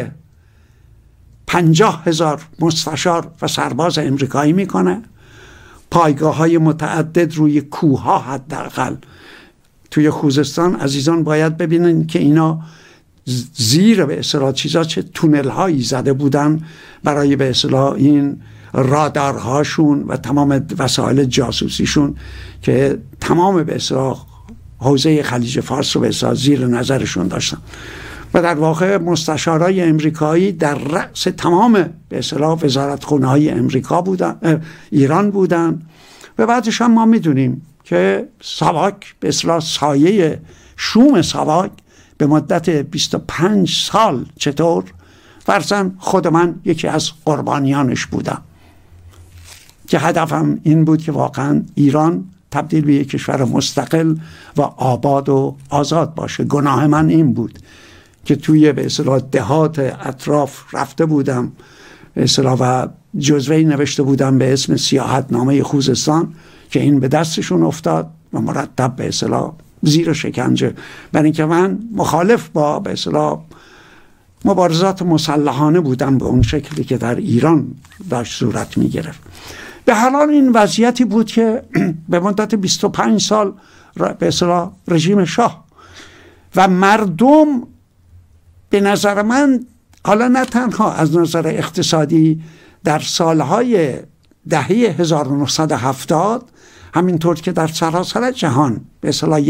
50,000 مستشار و سرباز امریکایی میکنه. پایگاه‌های متعدد روی کوه‌ها، حداقل توی خوزستان عزیزان باید ببینن که اینا زیر به اصطلاح چیزا چه تونل هایی زده بودن برای به اصطلاح این رادارهاشون و تمام وسایل جاسوسیشون که تمام به اصطلاح حوزه خلیج فارس رو به اصطلاح زیر نظرشون داشتن و در واقع مستشارای امریکایی در رأس تمام به اصطلاح وزارتخونه‌های امریکا بودن، ایران بودن. و بعدش هم ما میدونیم که ساواک به اصطلاح سایه شوم ساواک به مدت 25 سال چطور فرضاً خود من یکی از قربانیانش بودم که هدفم این بود که واقعاً ایران تبدیل به یک کشور مستقل و آباد و آزاد باشه. گناه من این بود که توی به اصطلاح دهات اطراف رفته بودم به اصطلاح و جزوه‌ای نوشته بودم به اسم سیاحتنامه خوزستان که این به دستشون افتاد و مرتب به اصطلاح زیر شکنجه، برای اینکه من مخالف با به اصطلاح مبارزات مسلحانه بودم به اون شکلی که در ایران داشت صورت می گرفت. به هر حال این وضعیتی بود که به مدت 25 سال به اصطلاح رژیم شاه و مردم به نظر من، حالا نه تنها از نظر اقتصادی، در سالهای دهه 1970 همینطور که در سراسر جهان به اصطلاح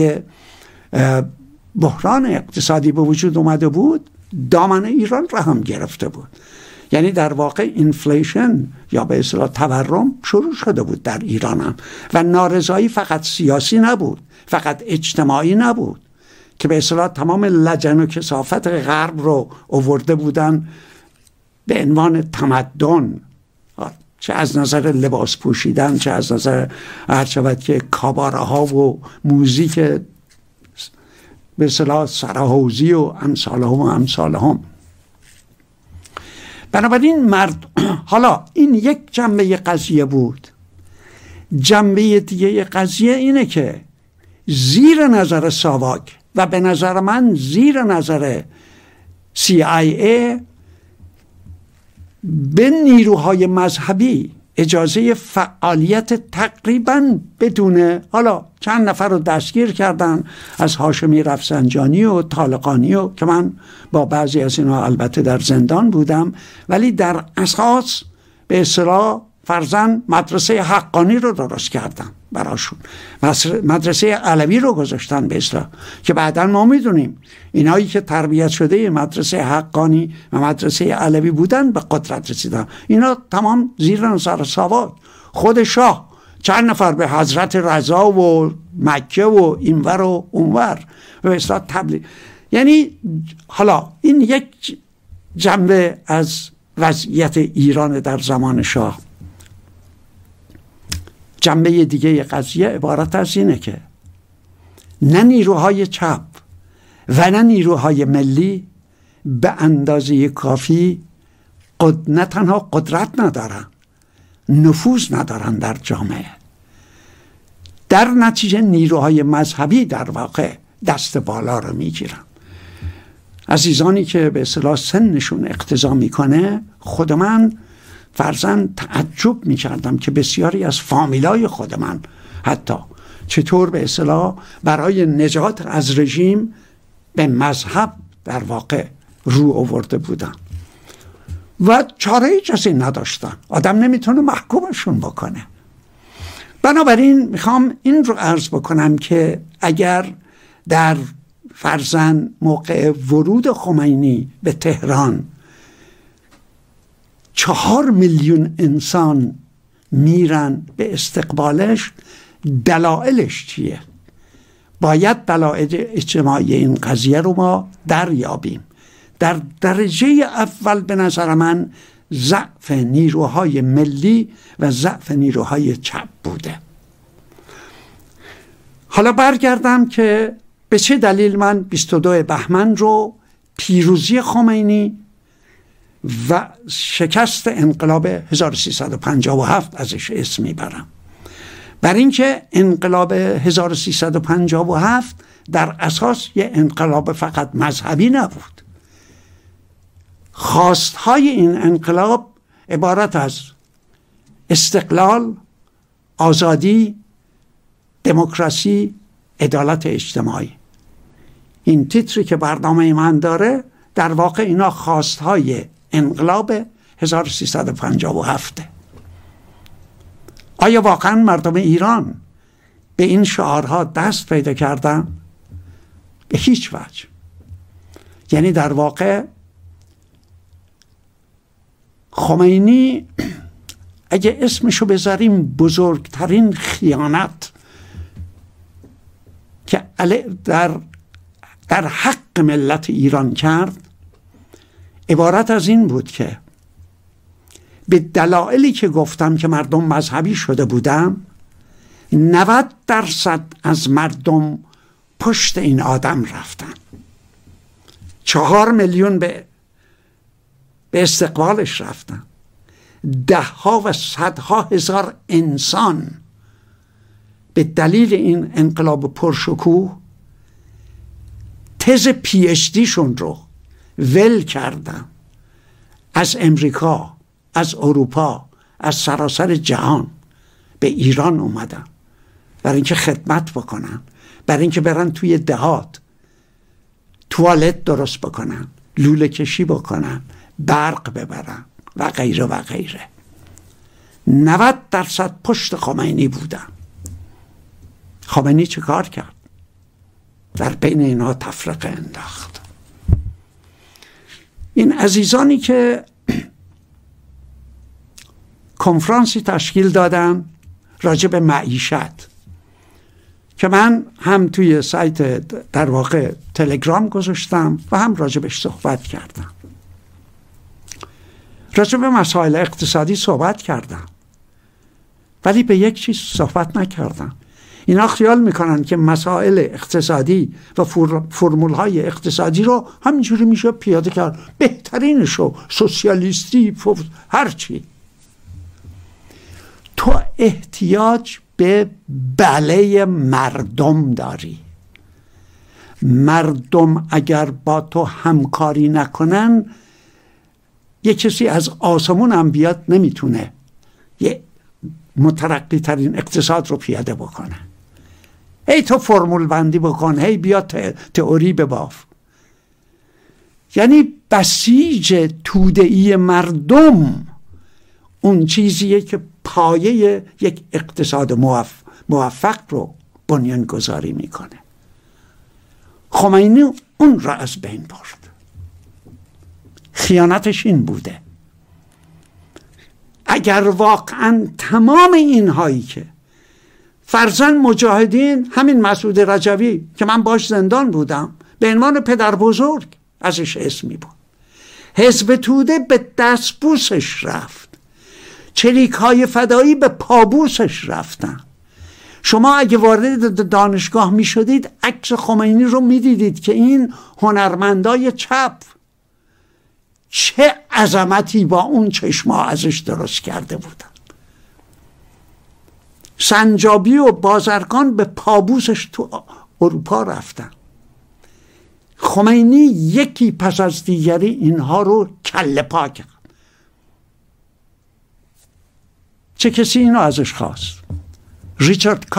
بحران اقتصادی به وجود اومده بود، دامن ایران را هم گرفته بود. یعنی در واقع اینفلیشن یا به اصطلاح تورم شروع شده بود در ایران هم و نارضایی فقط سیاسی نبود، فقط اجتماعی نبود که به اصطلاح تمام لجن و کثافت غرب رو آورده بودن به عنوان تمدن، چه از نظر لباس پوشیدن، چه از نظر هر شود که کاباره ها و موزیک به اصطلاح سرحوزی و امثالهم. بنابراین حالا این یک جنبه قضیه بود. جنبه دیگه قضیه اینه که زیر نظر ساواک و به نظر من زیر نظر CIA به نیروهای مذهبی اجازه فعالیت تقریبا بدون، حالا چند نفر رو دستگیر کردن از هاشمی رفسنجانی و طالقانی و که من با بعضی از اینا البته در زندان بودم، ولی در اساس به اصطلاح فرضاً مدرسه حقانی رو درست کردن براشون، مدرسه علوی رو گذاشتن به اصطلاح که بعداً ما میدونیم اینایی که تربیت شده مدرسه حقانی و مدرسه علوی بودن به قدرت رسیدن. اینا تمام زیر نظر ساواک. خود شاه چند نفر به حضرت رضا و مکه و اینور و اونور به اصطلاح تبلیغ. یعنی حالا این یک جنبه از وضعیت ایران در زمان شاه. جنبه دیگه قضیه عبارت از اینه که نه نیروهای چپ و نه نیروهای ملی به اندازه کافی نه تنها قدرت ندارن، نفوذ ندارن در جامعه. در نتیجه نیروهای مذهبی در واقع دست بالا رو میگیرن. عزیزانی که به اصطلاح سنشون اقتضا میکنه، خود من فرضاً تعجب میکردم که بسیاری از فامیلای خود من حتی چطور به اصطلاح برای نجات از رژیم به مذهب در واقع رو آورده بودن و چاره کسی نداشتن. آدم نمیتونه محکومشون بکنه. بنابراین میخوام این رو عرض بکنم که اگر در فرضاً موقع ورود خمینی به تهران 4 میلیون انسان میرن به استقبالش، دلایلش چیه؟ باید دلایل اجتماعی این قضیه رو ما دریابیم. در درجه اول به نظر من ضعف نیروهای ملی و ضعف نیروهای چپ بوده. حالا برگردم که به چه دلیل من 22 بهمن رو پیروزی خمینی و شکست انقلاب 1357 ازش اسم میبرم. بر اینکه انقلاب 1357 در اساس یه انقلاب فقط مذهبی نبود. خواستهای این انقلاب عبارت از استقلال، آزادی، دموکراسی، عدالت اجتماعی. این تیتری که برنامه من داره در واقع اینا خواستهای انقلاب 1357. آیا واقعا مردم ایران به این شعارها دست پیدا کردن؟ به هیچ وجه. یعنی در واقع خمینی اگه اسمشو بذاریم بزرگترین خیانت که در حق ملت ایران کرد عبارت از این بود که به دلایلی که گفتم که مردم مذهبی شده بودن، 90% از مردم پشت این آدم رفتن. 4 میلیون به استقبالش رفتن. 10 ها و 100 ها هزار انسان به دلیل این انقلاب پرشکوه تز PhD شون رو ول کردن. از امریکا، از اروپا، از سراسر جهان به ایران اومدن برای اینکه خدمت بکنن، برای اینکه برن توی دهات توالت درست بکنن، لوله کشی بکنن، برق ببرن و غیره و غیره. 90% پشت خمینی بودن. خمینی چه کار کرد؟ در بین اینها تفرقه انداخت. این عزیزانی که کنفرانسی تشکیل دادن راجع به معیشت که من هم توی سایت در واقع تلگرام گذاشتم و هم راجبش صحبت کردم. راجع به مسائل اقتصادی صحبت کردم ولی به یک چیز صحبت نکردم. اینا خیال میکنن که مسائل اقتصادی و فرمولهای اقتصادی رو همینجوری میشه پیاده کرد، بهترینشو سوسیالیستی هرچی. تو احتیاج به بله مردم داری. مردم اگر با تو همکاری نکنن، یه کسی از آسمون هم بیاد نمیتونه یه مترقی ترین اقتصاد رو پیاده بکنه. هی تو فرمول بندی بکن، هی بیا تئوری بباف. یعنی بسیج توده‌ای مردم اون چیزیه که پایه یک اقتصاد موفق رو بنیان گذاری میکنه. خمینی اون را از بین برد. خیانتش این بوده. اگر واقعا تمام اینهایی که فرزن مجاهدین، همین مسعود رجوی که من باش زندان بودم به عنوان پدر بزرگ ازش اسمی بود، حزب توده به دستبوسش رفت، چریک های فدایی به پابوسش رفتن. شما اگه وارد دانشگاه می شدید عکس خمینی رو می دیدید که این هنرمندای چپ چه عظمتی با اون چشما ازش درست کرده بودن. سنجابی و بازرگان به پابوسش تو اروپا رفتن. خمینی یکی پس از دیگری اینها رو کله پا کرد. چه کسی اینو ازش خواست؟ ریچارد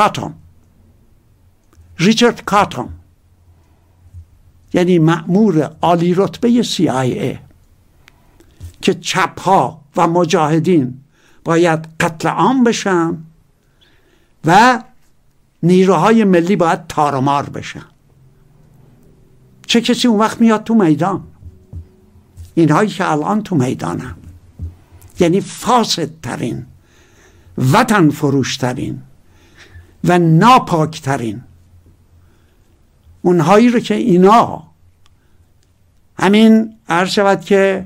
کاتون یعنی مأمور عالی رتبه CIA که چپ‌ها و مجاهدین باید قتل عام بشن و نیروهای ملی باید تارمار بشن. چه کسی اون وقت میاد تو میدان؟ اینهایی که الان تو میدانن. یعنی فاسدترین، وطن فروشترین و ناپاکترین، اونهایی رو که اینا عرض شود که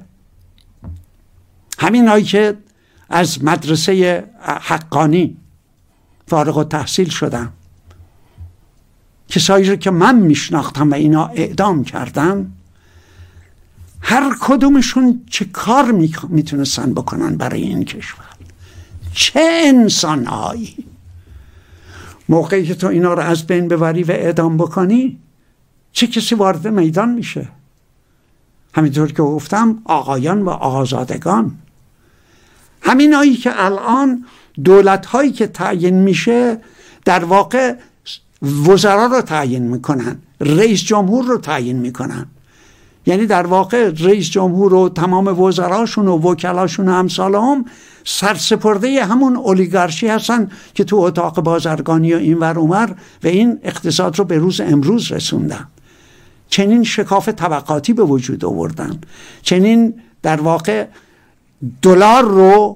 همین هایی که از مدرسه حقانی فارغ التحصیل شدن، کسایی رو که من میشناختم و اینا اعدام کردن، هر کدومشون چه کار میتونستن بکنن برای این کشور؟ چه انسانهایی؟ موقعی که تو اینا رو از بین ببری و اعدام بکنی، چه کسی وارد میدان میشه؟ همینطور که گفتم آقایان و آقازادگان، همین هایی که الان دولت هایی که تعیین میشه در واقع وزرا رو تعیین میکنن، رئیس جمهور رو تعیین میکنن. یعنی در واقع رئیس جمهور و تمام وزراشون و وکلاشون و امثالهم سرسپرده همون اولیگارشی هستن که تو اتاق بازرگانی و اینور اونور و این اقتصاد رو به روز امروز رسوندن. چنین شکاف طبقاتی به وجود آوردن، چنین در واقع دلار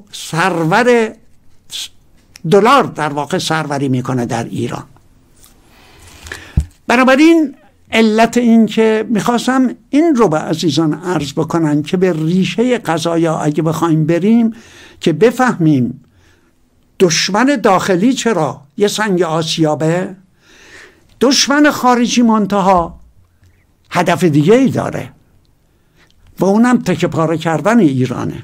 در واقع سروری میکنه در ایران. بنابراین علت این که میخواستم این رو به عزیزان عرض بکنن که به ریشه قضایا اگه بخوایم بریم که بفهمیم دشمن داخلی چرا یه سنگ آسیابه، دشمن خارجی منتها هدف دیگه ای داره و اونم تکه پاره کردن ایرانه.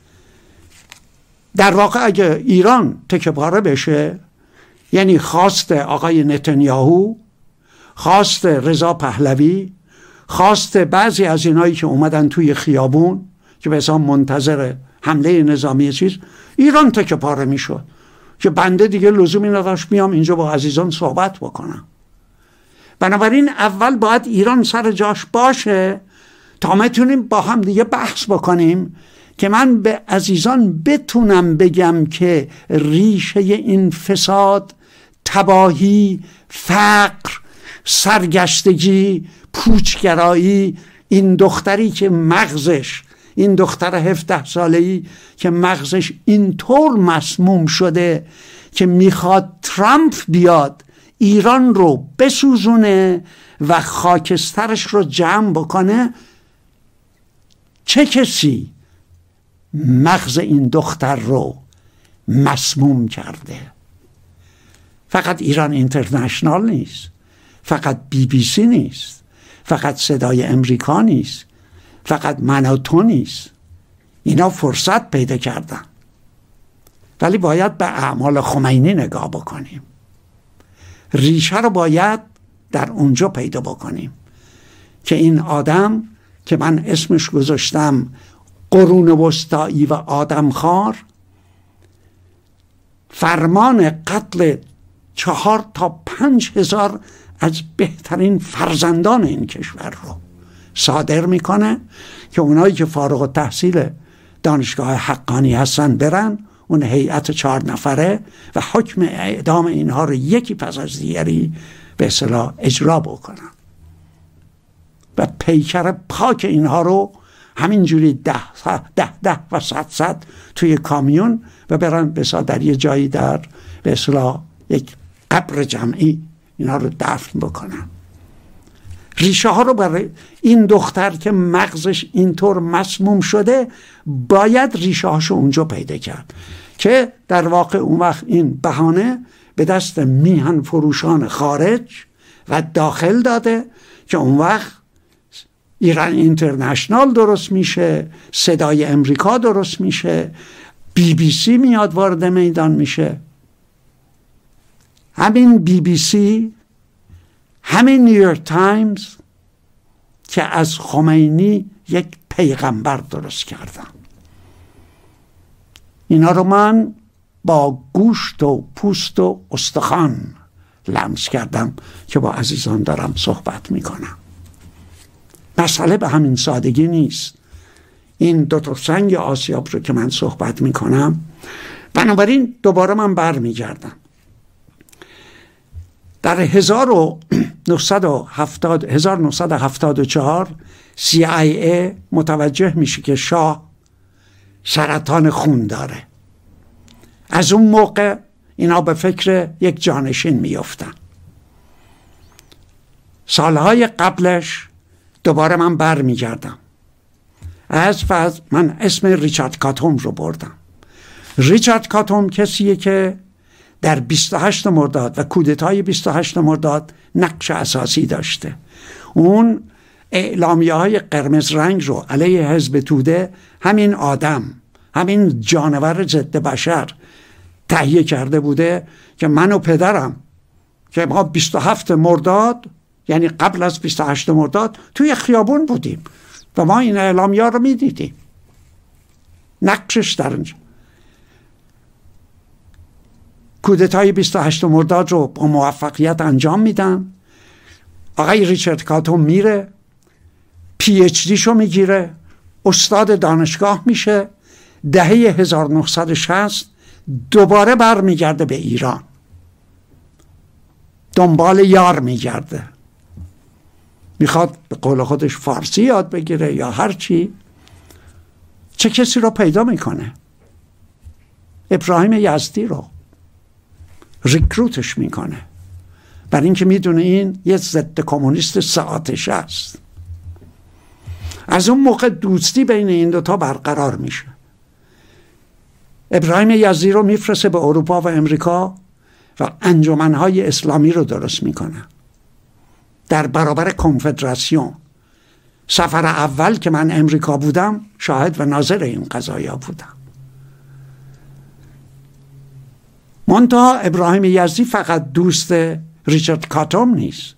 در واقع اگه ایران تکه پاره بشه، یعنی خواست آقای نتانیاهو، خواست رضا پهلوی، خواست بعضی از اینایی که اومدن توی خیابون که به حساب منتظر حمله نظامی چیز، ایران تکه پاره میشد که بنده دیگه لزومی نداشت بیام اینجا با عزیزان صحبت بکنم. بنابراین اول باید ایران سر جاش باشه تا میتونیم با هم دیگه بحث بکنیم که من به عزیزان بتونم بگم که ریشه این فساد، تباهی، فقر، سرگشتگی، پوچگرایی، این دختری که مغزش، این دختر 17 ساله‌ای که مغزش اینطور مسموم شده که میخواد ترامپ بیاد ایران رو بسوزونه و خاکسترش رو جمع بکنه، چه کسی مغز این دختر رو مسموم کرده؟ فقط ایران اینترنشنال نیست، فقط BBC نیست، فقط صدای امریکا نیست، فقط من و تو نیست. اینا فرصت پیدا کردن، ولی باید به اعمال خمینی نگاه بکنیم. ریشه رو باید در اونجا پیدا بکنیم که این آدم که من اسمش گذاشتم قرون وسطایی و آدمخوار، فرمان قتل 4 تا 5 هزار از بهترین فرزندان این کشور رو صادر میکنه که اونایی که فارغ التحصیل دانشگاه حقانی هستن برن اون هیئت 4 نفره و حکم اعدام اینها رو یکی پس از دیگری به اصطلاح اجرا بکنن و پیکر پاک اینها رو همینجوری 10 و 100 توی کامیون و برن بسا در یه جایی در به اصطلاح یک قبر جمعی اینا رو دفن بکنن. ریشه ها رو برای این دختر که مغزش اینطور مسموم شده باید ریشه هاشو اونجا پیدا کرد که در واقع اون وقت این بهانه به دست میهن فروشان خارج و داخل داده که اون وقت ایران اینترنشنال درست میشه، صدای امریکا درست میشه، BBC میاد وارد میدان میشه. همین BBC، همین نیویورک تایمز که از خمینی یک پیغمبر درست کردن. اینا رو من با گوشت و پوست و استخوان لمس کردم که با عزیزان دارم صحبت میکنم. مسئله به همین سادگی نیست. این 2 تا سنگ آسیاب رو که من صحبت میکنم، بنابراین دوباره من برمیگردم. در 1974 CIA متوجه میشه که شاه سرطان خون داره. از اون موقع اینا به فکر یک جانشین میافتن. سالهای قبلش دوباره من برمیگردم. من اسم ریچارد کاتوم رو بردم. ریچارد کاتوم کسیه که در 28 مرداد و کودتای 28 مرداد نقش اساسی داشته. اون اعلامیه‌های قرمز رنگ رو علیه حزب توده همین آدم، همین جانور ضد بشر تهیه کرده بوده که من و پدرم که ما 27 مرداد یعنی قبل از 28 مرداد توی خیابون بودیم و ما این اعلامیه رو میدیدیم. نقشش در اینجا. کودتای 28 مرداد رو با موفقیت انجام میدن. آقای ریچارد کاتوم میره، پی اچ دی شو میگیره، استاد دانشگاه میشه. دهه 1960 دوباره برمیگرده به ایران، دنبال یار میگرده، میخواد به قول خودش فارسی یاد بگیره یا هر چی. چه کسی رو پیدا میکنه؟ ابراهیم یزدی رو ریکروتش میکنه، برای اینکه میدونه این یه ضد کمونیست ساعتش است. از اون موقع دوستی بین این دوتا برقرار میشه. ابراهیم یزدی رو میفرسته به اروپا و امریکا و انجمنهای اسلامی رو درست میکنه در برابر کنفدراسیون. سفر اول که من امریکا بودم شاهد و ناظر این قضایا بودم. منتها ابراهیم یزدی فقط دوست ریچارد کاتوم نیست،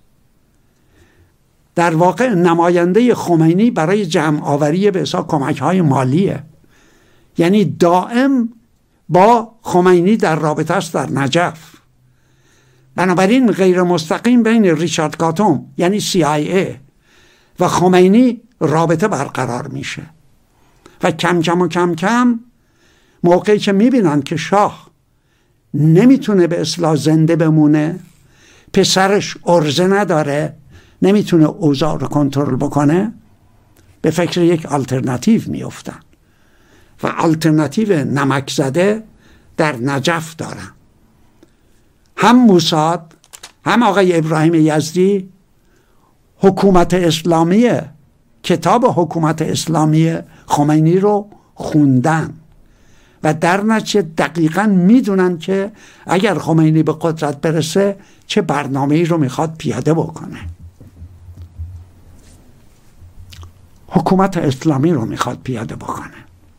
در واقع نماینده خمینی برای جمع آوری به حساب کمک های مالیه. یعنی دائم با خمینی در رابطه است در نجف. بنابراین غیر مستقیم بین ریچارد کاتوم یعنی CIA و خمینی رابطه برقرار میشه و کم کم موقعی که میبینن که شاه نمیتونه به اصلاح زنده بمونه، پسرش ارزه نداره، نمیتونه اوضاع رو کنترل بکنه، به فکر یک آلترناتیو میافتن و آلترناتیو نمک زده در نجف دارن. هم موساد هم آقای ابراهیم یزدی حکومت اسلامی، کتاب حکومت اسلامی خمینی رو خوندن و در نتیجه دقیقاً میدونن که اگر خمینی به قدرت برسه چه برنامه‌ای رو میخواد پیاده بکنه. حکومت اسلامی رو میخواد پیاده بکنه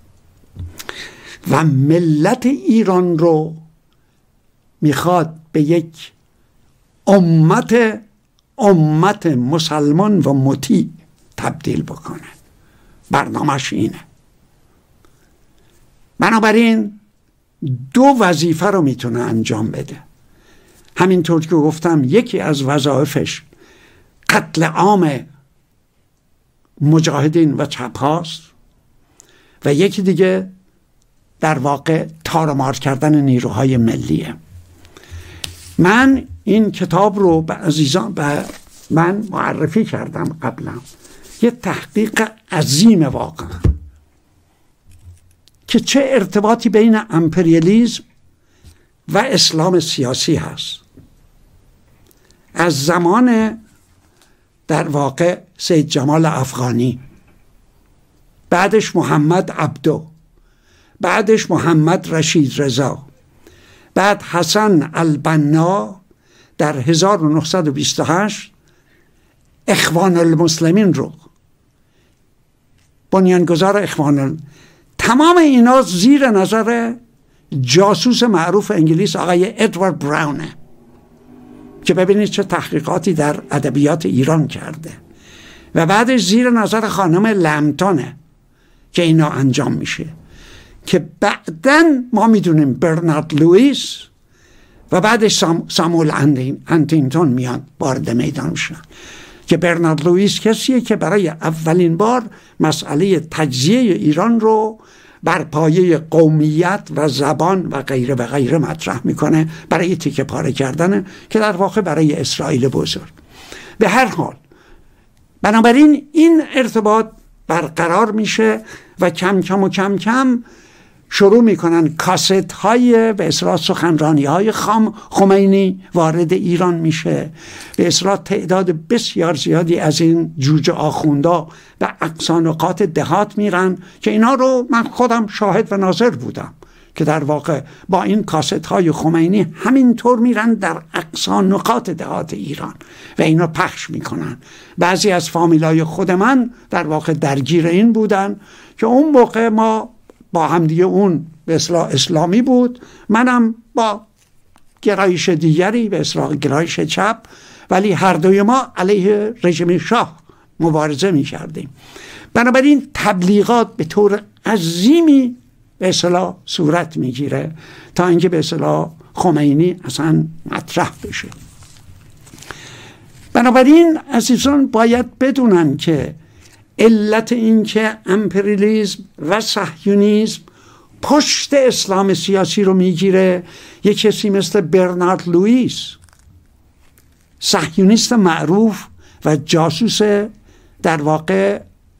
و ملت ایران رو میخواد به یک امت مسلمان و مطیع تبدیل بکنه. برنامه‌اش اینه. بنابراین دو وظیفه رو میتونه انجام بده. همینطور که گفتم یکی از وظایفش قتل عام مجاهدین و چپ هاست و یکی دیگه در واقع تارمار کردن نیروهای ملیه. من این کتاب رو به عزیزان من معرفی کردم قبلا. یه تحقیق عظیم واقعا که چه ارتباطی بین امپریالیسم و اسلام سیاسی هست. از زمان در واقع سید جمال افغانی، بعدش محمد عبدو، بعدش محمد رشید رضا، بعد حسن البنا در 1928 اخوان المسلمین رو بنیانگذار تمام اینا زیر نظر جاسوس معروف انگلیس آقای ادوارد براونه که ببینید چه تحقیقاتی در ادبیات ایران کرده و بعدش زیر نظر خانم لمتونه که اینا انجام میشه که بعدن ما میدونیم برنارد لوئیس و بعدش ساموئل هانتینگتون میاد وارد میدان میشن که برنارد لوئیس کسیه که برای اولین بار مسئله تجزیه ایران رو بر پایه قومیت و زبان و غیره و غیره مطرح میکنه برای تیکه پاره کردن که در واقع برای اسرائیل بزرگ. به هر حال بنابراین این ارتباط برقرار میشه و کم کم شروع میکنن کاست های به اصطلاح سخنرانی های خمینی وارد ایران میشه. به اصطلاح تعداد بسیار زیادی از این جوجه آخوندا و اقصا نقاط دهات میرن که اینا رو من خودم شاهد و ناظر بودم که در واقع با این کاست های خمینی همینطور میرن در اقصا نقاط دهات ایران و اینا پخش میکنن. بعضی از فامیلای خود من در واقع درگیر این بودن که اون موقع ما با همدیگه، اون به اصطلاح اسلامی بود، منم با گرایش دیگری به اصطلاح گرایش چپ، ولی هر دوی ما علیه رژیم شاه مبارزه می کردیم. بنابراین تبلیغات به طور عظیمی به اصطلاح صورت می گیره تا اینکه به اصطلاح خمینی اصلا مطرح بشه. بنابراین عزیزان باید بدونن که علت این که امپریالیسم و صهیونیسم پشت اسلام سیاسی رو میگیره، یک کسی مثل برنارد لوئیس، صهیونیست معروف و جاسوس در واقع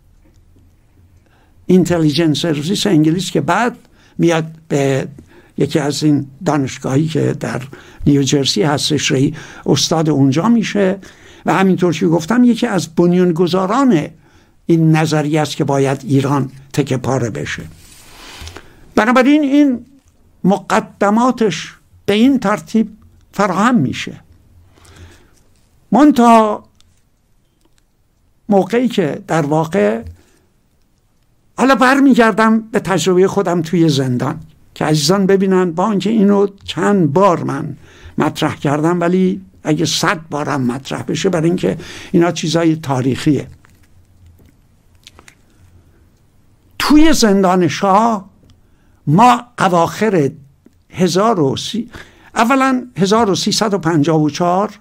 اینتلیجنس سرویس انگلیس که بعد میاد به یکی از این دانشگاهی که در نیوجرسی هستش استاد اونجا میشه و همینطور که گفتم یکی از بنیانگذاران این نظریه است که باید ایران تکه پاره بشه. بنابراین این مقدماتش به این ترتیب فراهم میشه. منتها موقعی که در واقع حالا برمیگردم به تجربه خودم توی زندان که عزیزان ببینن، با اینکه اینو چند بار من مطرح کردم ولی اگه 100 بارم مطرح بشه برای اینکه اینا چیزای تاریخیه. توی زندان شاه ما اواخر 1354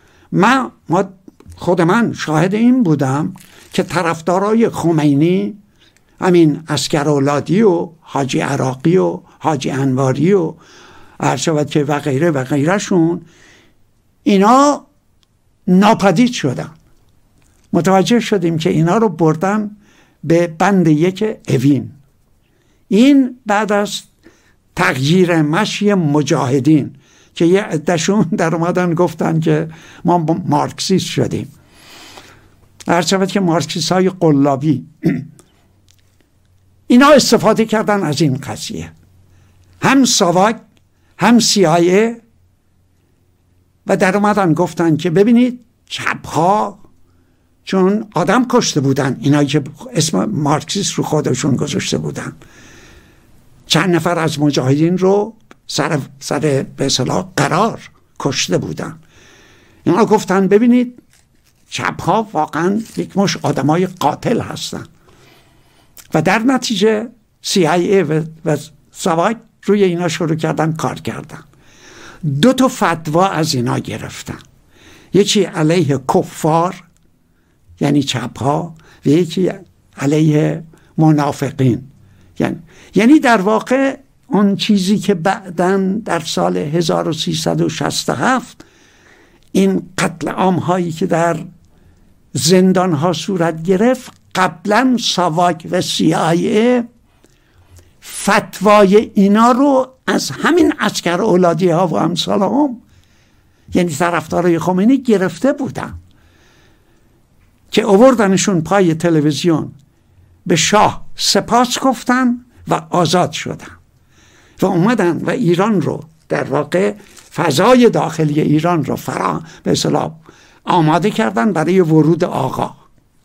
خود من شاهد این بودم که طرفدارای خمینی، همین عسکرولادی و حاجی عراقی و حاجی انواری و هرشود که و غیره و غیرشون، اینا ناپدید شدن. متوجه شدیم که اینا رو بردن به بند 1 اوین. این بعد از تغییر مشی مجاهدین که یه عده‌شون در اومدن گفتن که ما مارکسیست شدیم، هرچند که مارکسیست های قلابی اینا استفاده کردن از این قضیه، هم ساواک هم CIA، و در اومدن گفتن که ببینید چپ‌ها چون آدم کشته بودن، اینایی که اسم مارکسیست رو خودشون گذاشته بودن، چند نفر از مجاهدین رو سر به اصطلاح قرار کشته بودن. اینا گفتن ببینید چپ‌ها واقعا یک مش آدمای قاتل هستن و در نتیجه CIA و ساواک روی اینا شروع کردن کار کردن. 2 فتوا از اینا گرفتن، یکی علیه کفار یعنی چپ‌ها و یکی علیه منافقین. یعنی در واقع اون چیزی که بعداً در سال 1367 این قتل عام هایی که در زندان ها صورت گرفت، قبلا ساواک و CIA فتوای اینا رو از همین عسکر اولادی ها و امثال هم، یعنی طرفدارای خمینی، گرفته بودن که آوردنشون پای تلویزیون، به شاه سپاس گفتن و آزاد شدن و اومدن و ایران رو در واقع فضای داخلی ایران رو به اصطلاح آماده کردن برای ورود آقا.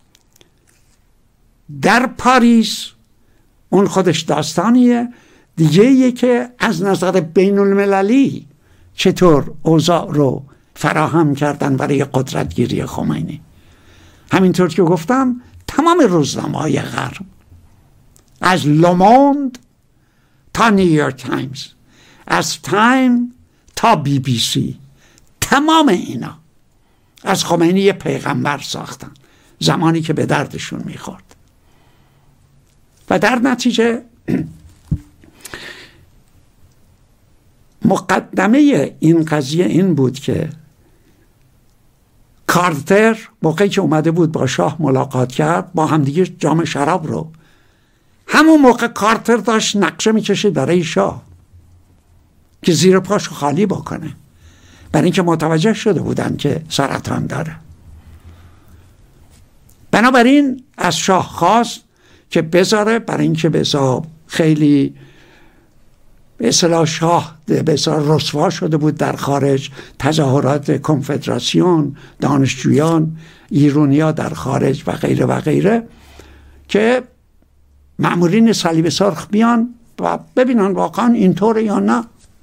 در پاریس اون خودش داستانیه دیگه، که از نظر بین المللی چطور اوضاع رو فراهم کردن برای قدرتگیری خمینی. همینطور که گفتم تمام روزنامه‌های غرب از لوموند تا نیویورک تایمز، از تایم تا BBC، تمام اینا از خمینی یه پیغمبر ساختن زمانی که به دردشون میخورد و در نتیجه مقدمه این قضیه این بود که کارتر موقعی که اومده بود با شاه ملاقات کرد، با همدیگه جام شراب رو همون موقع کارتر داشت نقشه میکشید برای شاه که زیر پاشو خالی بکنه، برای اینکه متوجه شده بودن که سرطان داره. بنابراین از شاه خواست که بذاره، برای اینکه بذار خیلی به اصطلاح شاه به اصطلاح رسوا شده بود در خارج، تظاهرات کنفدراسیون، دانشجویان ایرونیا در خارج و غیره و غیره، که مأمورین صلیب سرخ بیان و ببینن واقعا اینطوره یا نه.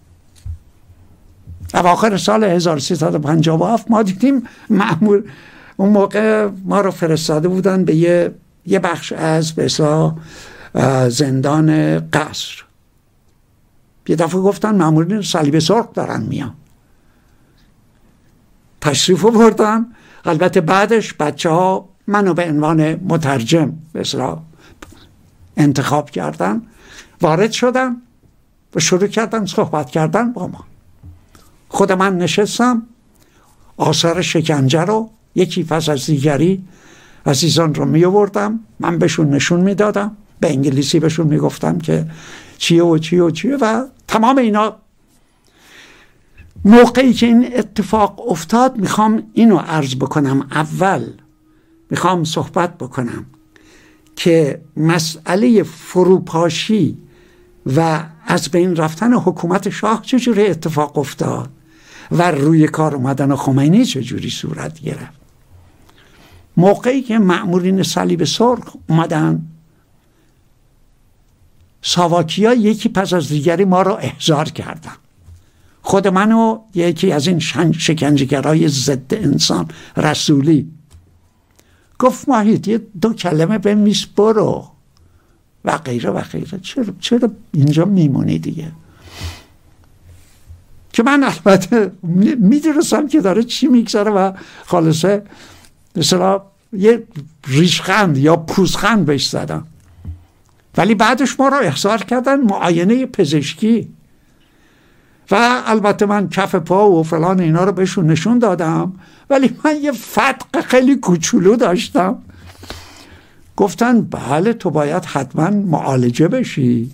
اواخر سال 1357 ما دیدیم مأمور اون موقع ما رو فرستاده بودن به یه بخش از به اصطلاح زندان قصر. یه دفعه گفتن مأمورین صلیب سرخ دارن میان، تشریف بردن. البته بعدش بچه ها منو به عنوان مترجم به اصطلاح انتخاب کردن، وارد شدن و شروع کردن صحبت کردن با ما. خود من نشستم، آثار شکنجه رو یکی پس از دیگری عزیزان رو می آوردم، من بهشون نشون میدادم، به انگلیسی بهشون میگفتم که چیه و چیه و چیه و تمام اینا. موقعی که این اتفاق افتاد میخوام اینو عرض بکنم، اول میخوام صحبت بکنم که مسئله فروپاشی و از بین رفتن حکومت شاه چجوری اتفاق افتاد و روی کار اومدن خمینی چجوری صورت گرفت. موقعی که مأمورین صلیب سرخ اومدن، ساواکیا یکی پس از دیگری ما را احضار کردن. خود منو یکی از این شکنجهگرای ضد انسان رسولی گفت ماهید یه 2 کلمه بنویس برو و غیره و غیره. چرا اینجا میمونی دیگه؟ که من البته میدونستم که داره چی میگذاره و خالصه مثلا یه ریشخند یا پوزخند بهش زدم. ولی بعدش ما رو احضار کردن معاینه پزشکی و البته من کف پا و فلان اینا رو بهشون نشون دادم، ولی من یه فتق خیلی کوچولو داشتم. گفتن بله تو باید حتما معالجه بشی.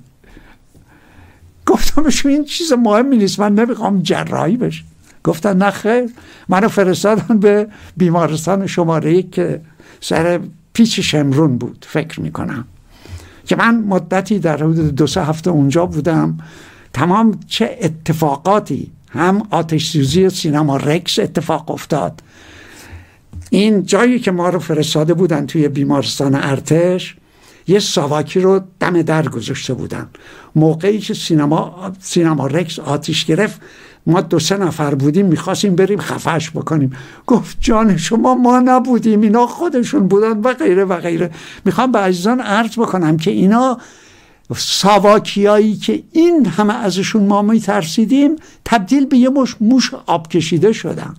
گفتم بهشون این چیز مهمی نیست، من نمیخوام جراحی بشه. گفتن نه خیر. منو فرستادن به بیمارستان شماره 1 که سر پیچ شمرون بود فکر میکنم، که من مدتی در حدود 2-3 هفته اونجا بودم. تمام چه اتفاقاتی، هم آتش سوزی سینما رکس اتفاق افتاد. این جایی که ما رو فرستاده بودن توی بیمارستان ارتش، یه ساواکی رو دم در گذاشته بودن. موقعی که سینما رکس آتش گرفت، ما 2-3 نفر بودیم میخواستیم بریم خفش بکنیم. گفت جان شما ما نبودیم، اینا خودشون بودن و غیره و غیره. میخوام به عزیزان عرض بکنم که اینا ساواکیایی که این همه ازشون ما میترسیدیم تبدیل به یه موش آب کشیده شدن.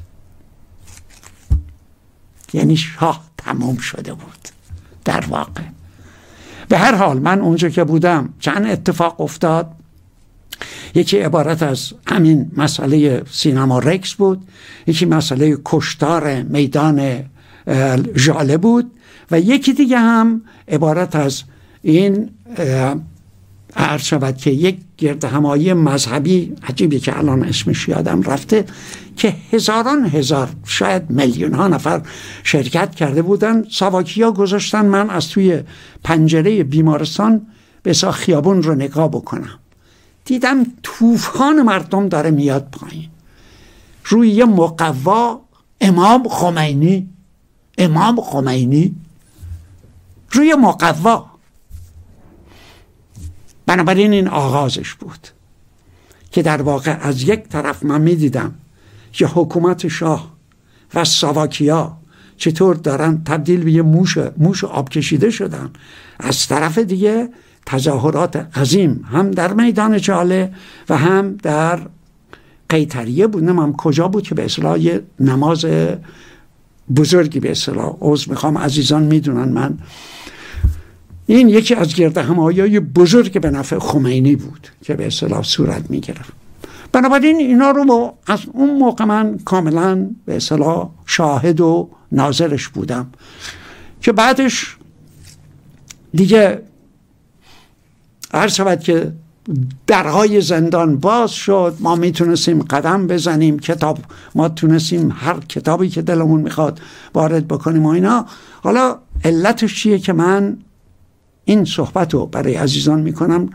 یعنی شاه تموم شده بود در واقع. به هر حال من اونجا که بودم چند اتفاق افتاد. یکی عبارت از همین مسئله سینما رکس بود، یکی مسئله کشتار میدان ژاله بود و یکی دیگه هم عبارت از این عرض شود که یک گردهمایی مذهبی عجیبی که الان اسمش یادم رفته، که هزار شاید میلیون ها نفر شرکت کرده بودن. ساواکیا گذاشتن من از توی پنجره بیمارستان به خیابون رو نگاه بکنم. دیدم طوفان مردم داره میاد پایین. روی یه مقوا امام خمینی روی مقوا. بنابراین این آغازش بود که در واقع از یک طرف من میدیدم که حکومت شاه و ساواکیا چطور دارن تبدیل به یه موش آب کشیده شدن. از طرف دیگه تظاهرات عظیم هم در میدان ژاله و هم در قیطریه بود، هم کجا بود که به اصطلاح یه نماز بزرگی به اصطلاح میخوام عزیزان میدونن من این یکی از گردهمایی‌های بزرگ به نفع خمینی بود که به اصطلاح صورت میگرفت. بنابراین اینا رو از اون موقع من کاملا به اصطلاح شاهد و ناظرش بودم که بعدش دیگه هر شود که درهای زندان باز شد، ما میتونستیم قدم بزنیم، ما تونستیم هر کتابی که دلمون میخواد وارد بکنیم و اینا. حالا علتش چیه که من این صحبت رو برای عزیزان میکنم؟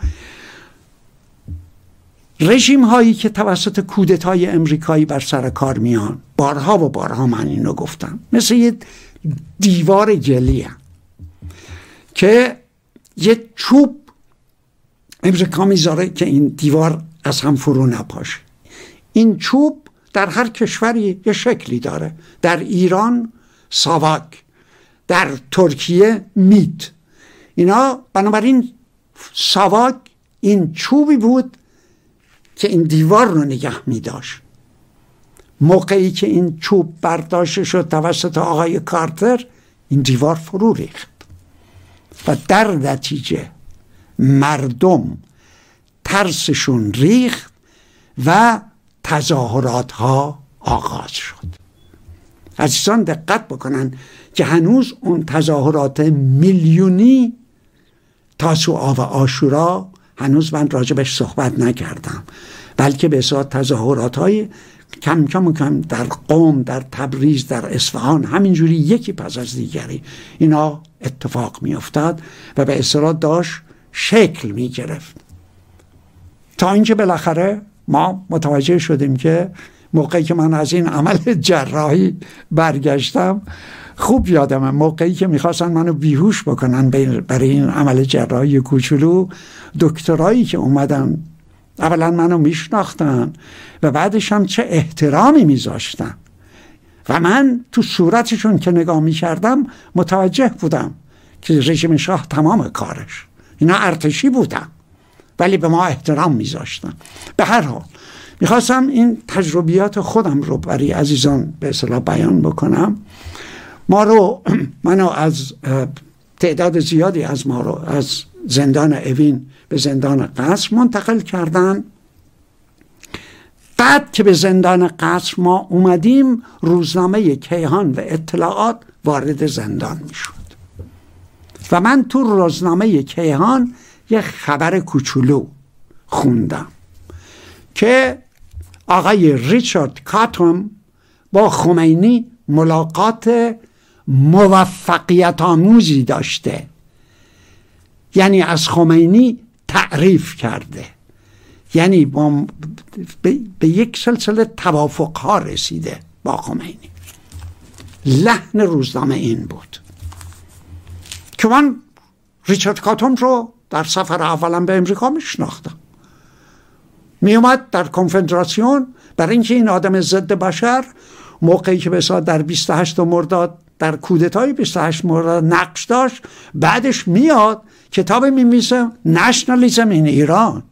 رژیم هایی که توسط کودتای امریکایی بر سر کار میان، بارها و بارها من اینو گفتم، مثل یه دیوار جلی هم که یه چوب امریکا میذاره که این دیوار از هم فرو نپاشه. این چوب در هر کشوری یه شکلی داره. در ایران ساواک، در ترکیه میت. اینا بنابراین ساواک این چوبی بود که این دیوار رو نگه می داشت. موقعی که این چوب برداشته شد توسط آقای کارتر، این دیوار فرو ریخت و در نتیجه مردم ترسشون ریخت و تظاهرات ها آغاز شد. عزیزان دقت بکنن که هنوز اون تظاهرات میلیونی تاسوعا و عاشورا هنوز من راجبش صحبت نکردم، بلکه به اصطلاح تظاهرات های کم کم در قم، در تبریز، در اصفهان، همینجوری یکی پس از دیگری اینا اتفاق می افتاد و به اصطلاح داشت شکل می گرفت، تا اینکه بالاخره ما متوجه شدیم که موقعی که من از این عمل جراحی برگشتم، خوب یادمه موقعی که میخواستن منو بیهوش بکنن برای این عمل جراحی کوچولو، دکترایی که اومدن اولا منو میشناختن و بعدش هم چه احترامی میذاشتن و من تو صورتشون که نگاه میکردم متوجه بودم که رژیم شاه تمام کارش، اینا ارتشی بودن ولی به ما احترام میذاشتن. به هر حال میخواستم این تجربیات خودم رو برای عزیزان به اصطلاح بیان بکنم. منو از تعداد زیادی از ما رو از زندان اوین به زندان قصر منتقل کردن. بعد که به زندان قصر ما اومدیم، روزنامه کیهان و اطلاعات وارد زندان میشد و من تو روزنامه کیهان یه خبر کوچولو خوندم که آقای ریچارد کاتوم با خمینی ملاقات موفقیت آموزی داشته، یعنی از خمینی تعریف کرده، یعنی به یک سلسله توافق ها رسیده با خمینی. لحن روزنامه این بود که من ریچارد کاتوم رو در سفر اولم به امریکا میشناختم، می اومد در کنفدراسیون برای اینکه این آدم ضد بشر موقعی که به صورت در 28 مرداد در کودتای 28 مرداد نقش داشت، بعدش میاد کتاب می‌نویسه نشنالیسم این ایران،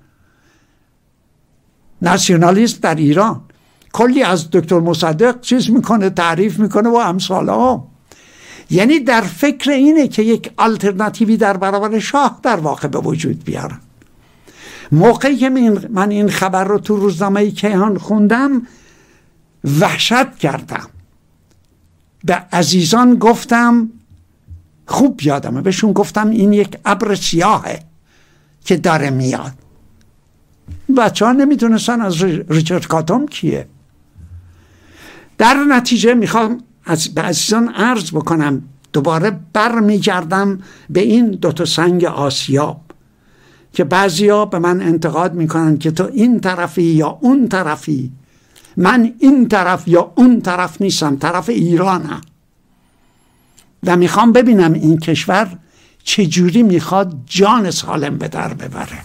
ناسیونالیسم در ایران، کلی از دکتر مصدق چیز میکنه، تعریف میکنه و امثال ها. یعنی در فکر اینه که یک آلترناتیوی در برابر شاه در واقع به وجود بیارن. موقعی که من این خبر رو تو روزنامه کیهان خوندم وحشت کردم، به عزیزان گفتم، خوب یادمه بهشون گفتم این یک ابر سیاهه که داره میاد. بچه ها نمیدونستن از ریچارد کاتوم کیه. در نتیجه میخوام به عزیزان عرض بکنم، دوباره برمیگردم به این دوتا سنگ آسیاب که بعضیا به من انتقاد میکنن که تو این طرفی یا اون طرفی. من این طرف یا اون طرف نیستم، طرف ایرانم و میخوام ببینم این کشور چجوری میخواد جان سالم به در ببره.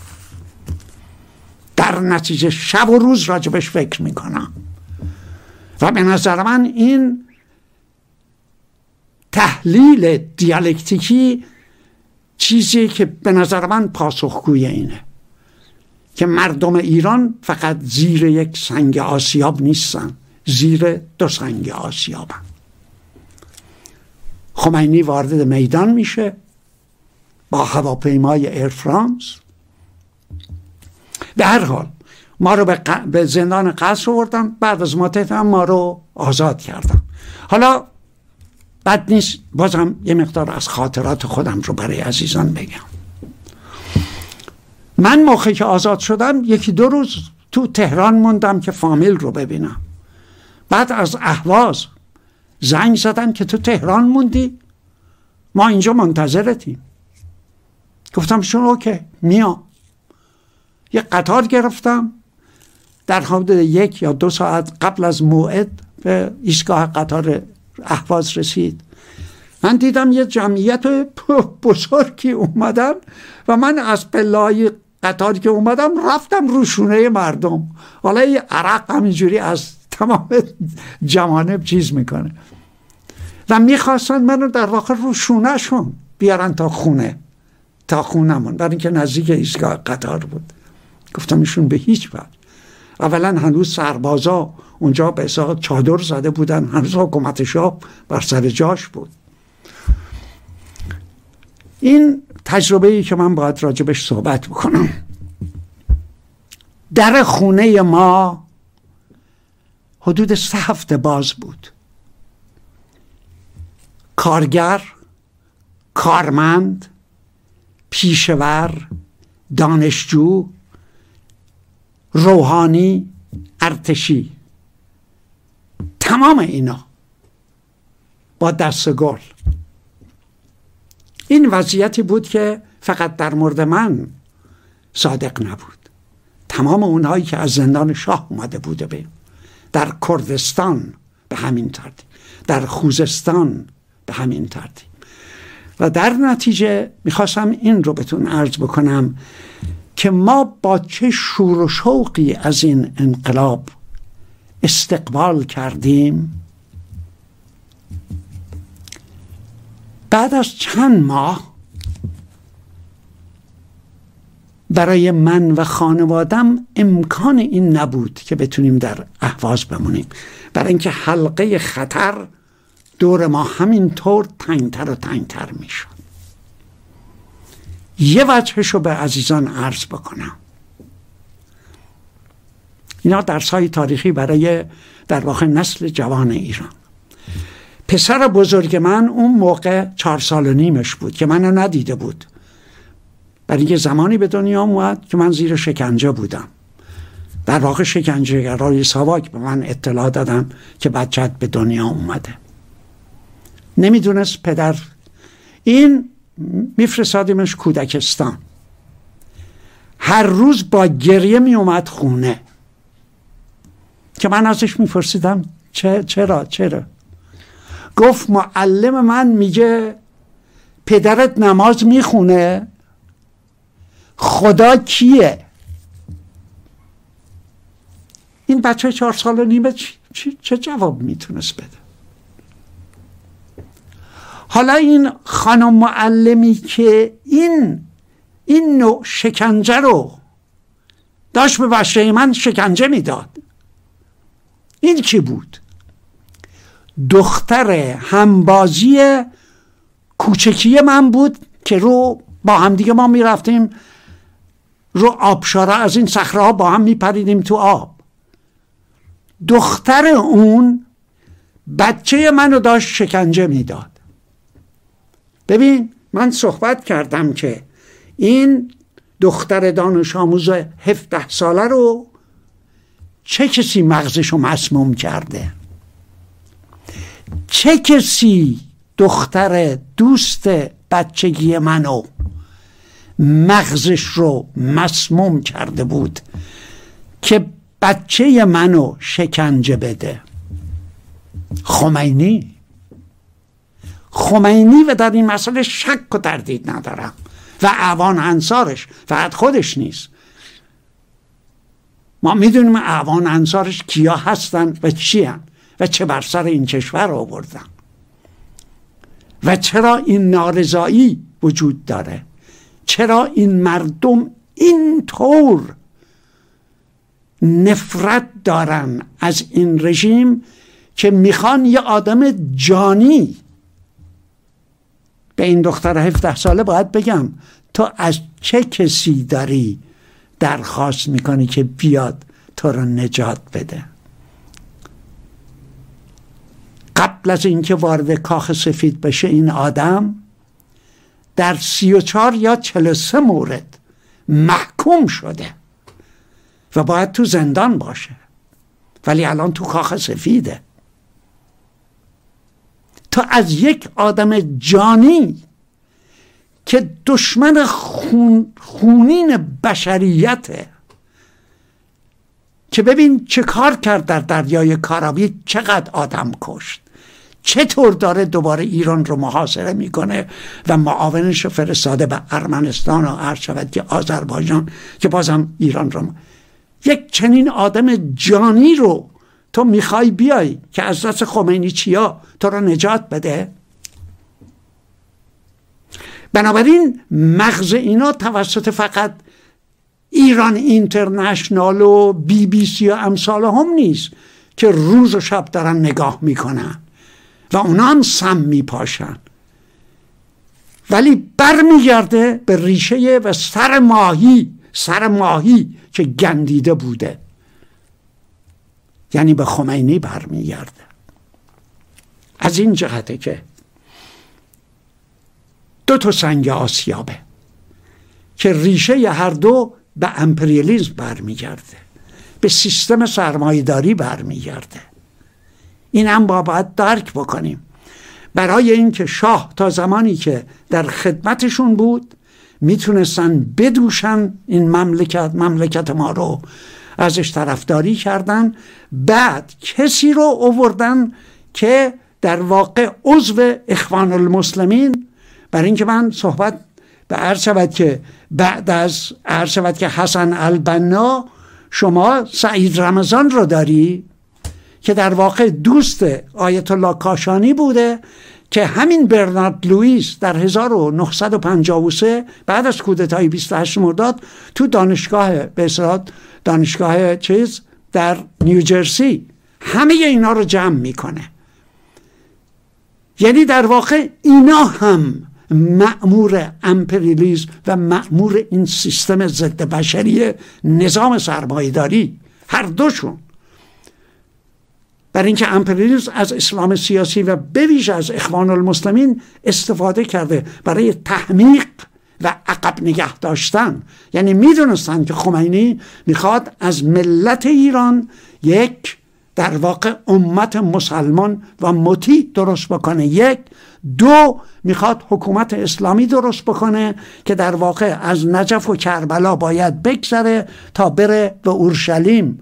در نتیجه شب و روز راجبش فکر میکنم و به نظر من این تحلیل دیالکتیکی چیزی که به نظر من پاسخگوی اینه که مردم ایران فقط زیر یک سنگ آسیاب نیستن، زیر دو سنگ آسیابن. خمینی وارد میدان میشه با هواپیمای ایر فرانس. به هر حال ما رو به زندان قصر آوردن، بعد از مدت هم ما رو آزاد کردن. حالا بد نیست بازم یه مقدار از خاطرات خودم رو برای عزیزان بگم. من موقعی که آزاد شدم 1-2 روز تو تهران موندم که فامیل رو ببینم. بعد از اهواز زنگ زدن که تو تهران موندی، ما اینجا منتظرتیم. گفتم شون اوکی میام. یه قطار گرفتم، در حدود 1 یا 2 ساعت قبل از موعد به ایستگاه قطار اهواز رسید. من دیدم یه جمعیت بزرگی اومدن و من از پله‌های قطاری که اومدم رفتم رو شونه مردم. حالا یه عرق همینجوری از تمام جوانب چیز میکنه و میخواستن منو در واقع رو شونه شون بیارن تا خونمون، برای اینکه نزدیک ایستگاه قطار بود. گفتم ایشون به هیچ وجه. اولا هنوز سربازا اونجا به حساب چادر زده بودن، هنوز حکومت شاه بر سر جاش بود. این تجربه‌ای که من باید راجبش صحبت بکنم. در خونه ما حدود 3 هفته باز بود. کارگر، کارمند، پیشور، دانشجو، روحانی، ارتشی، تمام اینا با دست گل. این وضعیتی بود که فقط در مورد من صادق نبود. تمام اونهایی که از زندان شاه اومده بوده بیم، در کردستان به همین ترتیب، در خوزستان به همین ترتیب. و در نتیجه میخواستم این رو بهتون عرض بکنم که ما با چه شور و شوقی از این انقلاب استقبال کردیم. بعد از چند ماه برای من و خانوادم امکان این نبود که بتونیم در اهواز بمونیم، برای اینکه حلقه خطر دور ما همینطور تنگتر و تنگتر میشد. یه وجهشو به عزیزان عرض بکنم. اینا درس‌های تاریخی برای در واقع نسل جوان ایران. پسر بزرگ من اون موقع 4 سال و نیمش بود که منو ندیده بود، برای اینکه زمانی به دنیا اومد که من زیر شکنجه بودم. در واقع شکنجهگرای ساواک به من اطلاع دادن که بچت به دنیا اومده. نمیدونست پدر. این میفرستادیمش کودکستان. هر روز با گریه می اومد خونه که من ازش میپرسیدم چرا؟ گفت معلم من میگه پدرت نماز میخونه، خدا کیه؟ این بچه 4 سال و نیمه چه جواب میتونست بده؟ حالا این خانم معلمی که این نوع شکنجه رو داشت به بچه من شکنجه میداد، این کی بود؟ دختر همبازی کوچکی من بود که با هم دیگه ما میرفتیم رو آبشاره، از این صخره‌ها با هم میپریدیم تو آب. دختر اون بچه منو داشت شکنجه میداد. ببین من صحبت کردم که این دختر دانش آموز 17 ساله رو چه کسی مغزشو مسموم کرده؟ چه کسی دختر دوست بچگی منو مغزش رو مسموم کرده بود که بچه منو شکنجه بده؟ خمینی. و در این مسئله شک و تردید ندارم، و اعوان انصارش، فقط خودش نیست. ما میدونیم اعوان انصارش کیا هستن و چی هستن و چه بر سر این کشور آوردن و چرا این نارضایی وجود داره، چرا این مردم اینطور نفرت دارن از این رژیم که میخوان یه آدم جانی. به این دختر 17 ساله باید بگم تو از چه کسی داری درخواست میکنی که بیاد تو رو نجات بده؟ قبل از اینکه وارد کاخ سفید بشه این آدم در 34 یا 43 مورد محکوم شده و باید تو زندان باشه، ولی الان تو کاخ سفیده. تا از یک آدم جانی که دشمن خونین بشریته، که ببین چه کار کرد در دریای کارابی، چقدر آدم کشت، چطور داره دوباره ایران رو محاصره میکنه و معاونش رو فرستاده به ارمنستان و عرض شود که آذربایجان که بازم ایران رو یک چنین آدم جانی رو تو میخوای بیای که از دست خمینی چیا تو رو نجات بده؟ بنابراین مغز اینا توسط فقط ایران اینترنشنال و BBC و امثال هم نیست که روز و شب دارن نگاه میکنن و اونا هم سم میپاشن، ولی برمیگرده به ریشه و سر ماهی که گندیده بوده، یعنی به خمینی برمیگرده. از این جهته که دو تا سنگ آسیابه که ریشه هر دو به امپریالیسم برمیگرده، به سیستم سرمایه‌داری برمیگرده. این هم باید درک بکنیم. برای اینکه شاه تا زمانی که در خدمتشون بود میتونستن بدوشن این مملکت ما رو، ازش طرفداری کردن، بعد کسی رو آوردن که در واقع عضو اخوان المسلمین، برای اینکه من صحبت به عرض شود که بعد از عرض شود که حسن البنا شما سعید رمضان رو داری که در واقع دوست آیت الله کاشانی بوده، که همین برنارد لوئیس در 1953 بعد از کودتای 28 مرداد تو دانشگاه در نیوجرسی همه اینا رو جمع میکنه. یعنی در واقع اینا هم مأمور امپریالیسم و مأمور این سیستم ضد بشری نظام سرمایه‌داری، هر دوشون. برای اینکه امپریالیسم از اسلام سیاسی و به ویژه از اخوان المسلمین استفاده کرده برای تحمیق و عقب نگه داشتن. یعنی میدونستن که خمینی میخواد از ملت ایران یک در واقع امت مسلمان و مطیع درست بکنه، یک. دو، میخواد حکومت اسلامی درست بکنه که در واقع از نجف و کربلا باید بگذره تا بره به اورشلیم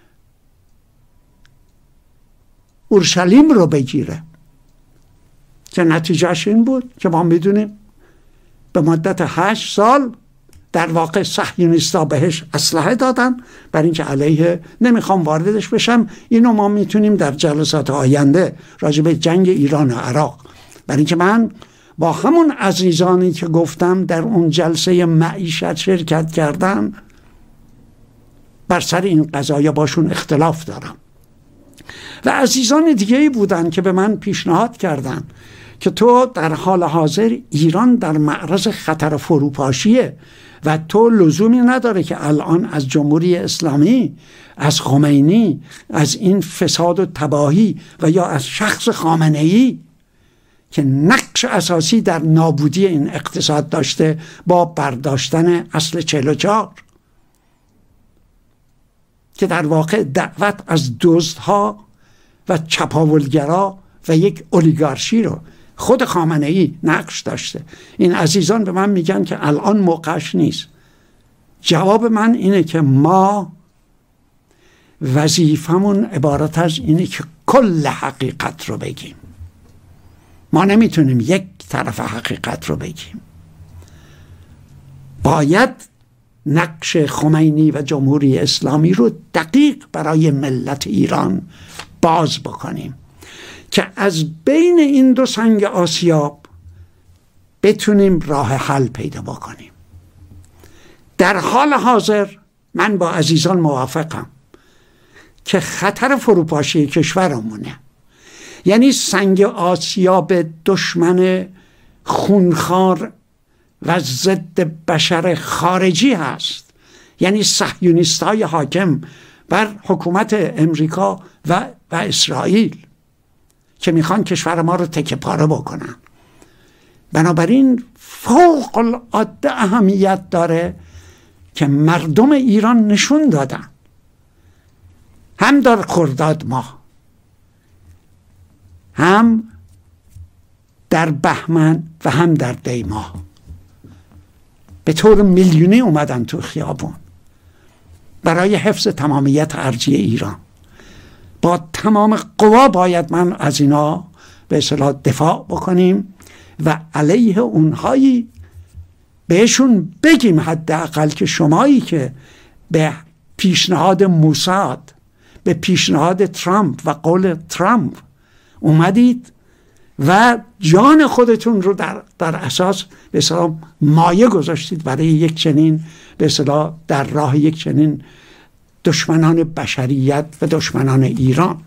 رو بگیره، که نتیجهش این بود که ما میدونیم به مدت 8 سال در واقع صهیونیست‌ها بهش اسلحه دادن، برای اینکه علیه، نمیخوام واردش بشم، اینو ما میتونیم در جلسات آینده راجع به جنگ ایران و عراق، برای اینکه من با همون عزیزانی که گفتم در اون جلسه معیشت شرکت کردن بر سر این قضایا باشون اختلاف دارم. و عزیزان دیگه‌ای بودن که به من پیشنهاد کردن که تو در حال حاضر ایران در معرض خطر فروپاشیه و تو لزومی نداره که الان از جمهوری اسلامی، از خمینی، از این فساد و تباهی و یا از شخص خامنه‌ای که نقش اساسی در نابودی این اقتصاد داشته با برداشتن اصل 44، که در واقع دعوت از دزدها و چپاولگرا و یک اولیگارشی رو خود خامنه‌ای نقش داشته. این عزیزان به من میگن که الان موقعش نیست. جواب من اینه که ما وظیفمون عبارت از اینه که کل حقیقت رو بگیم. ما نمیتونیم یک طرف حقیقت رو بگیم. باید نقش خمینی و جمهوری اسلامی رو دقیق برای ملت ایران باز بکنیم که از بین این دو سنگ آسیاب بتونیم راه حل پیدا بکنیم. در حال حاضر من با عزیزان موافقم که خطر فروپاشی کشورمونه، یعنی سنگ آسیاب دشمن خونخوار و ضد بشر خارجی هست، یعنی صهیونیست‌های حاکم بر حکومت امریکا و اسرائیل که میخوان کشور ما رو تکه پاره بکنن. بنابراین فوق العاده اهمیت داره که مردم ایران نشون دادن، هم در خرداد ماه هم در بهمن و هم در دی ماه به طور میلیونی اومدن تو خیابون برای حفظ تمامیت ارضی ایران. با تمام قوا باید من از اینا به اصطلاح دفاع بکنیم و علیه اونهایی بهشون بگیم حداقل که شمایی که به پیشنهاد موساد، به پیشنهاد ترامپ و قول ترامپ اومدید و جان خودتون رو در اساس به اصطلاح مایه گذاشتید برای یک چنین به اصطلاح در راه یک چنین دشمنان بشریت و دشمنان ایران.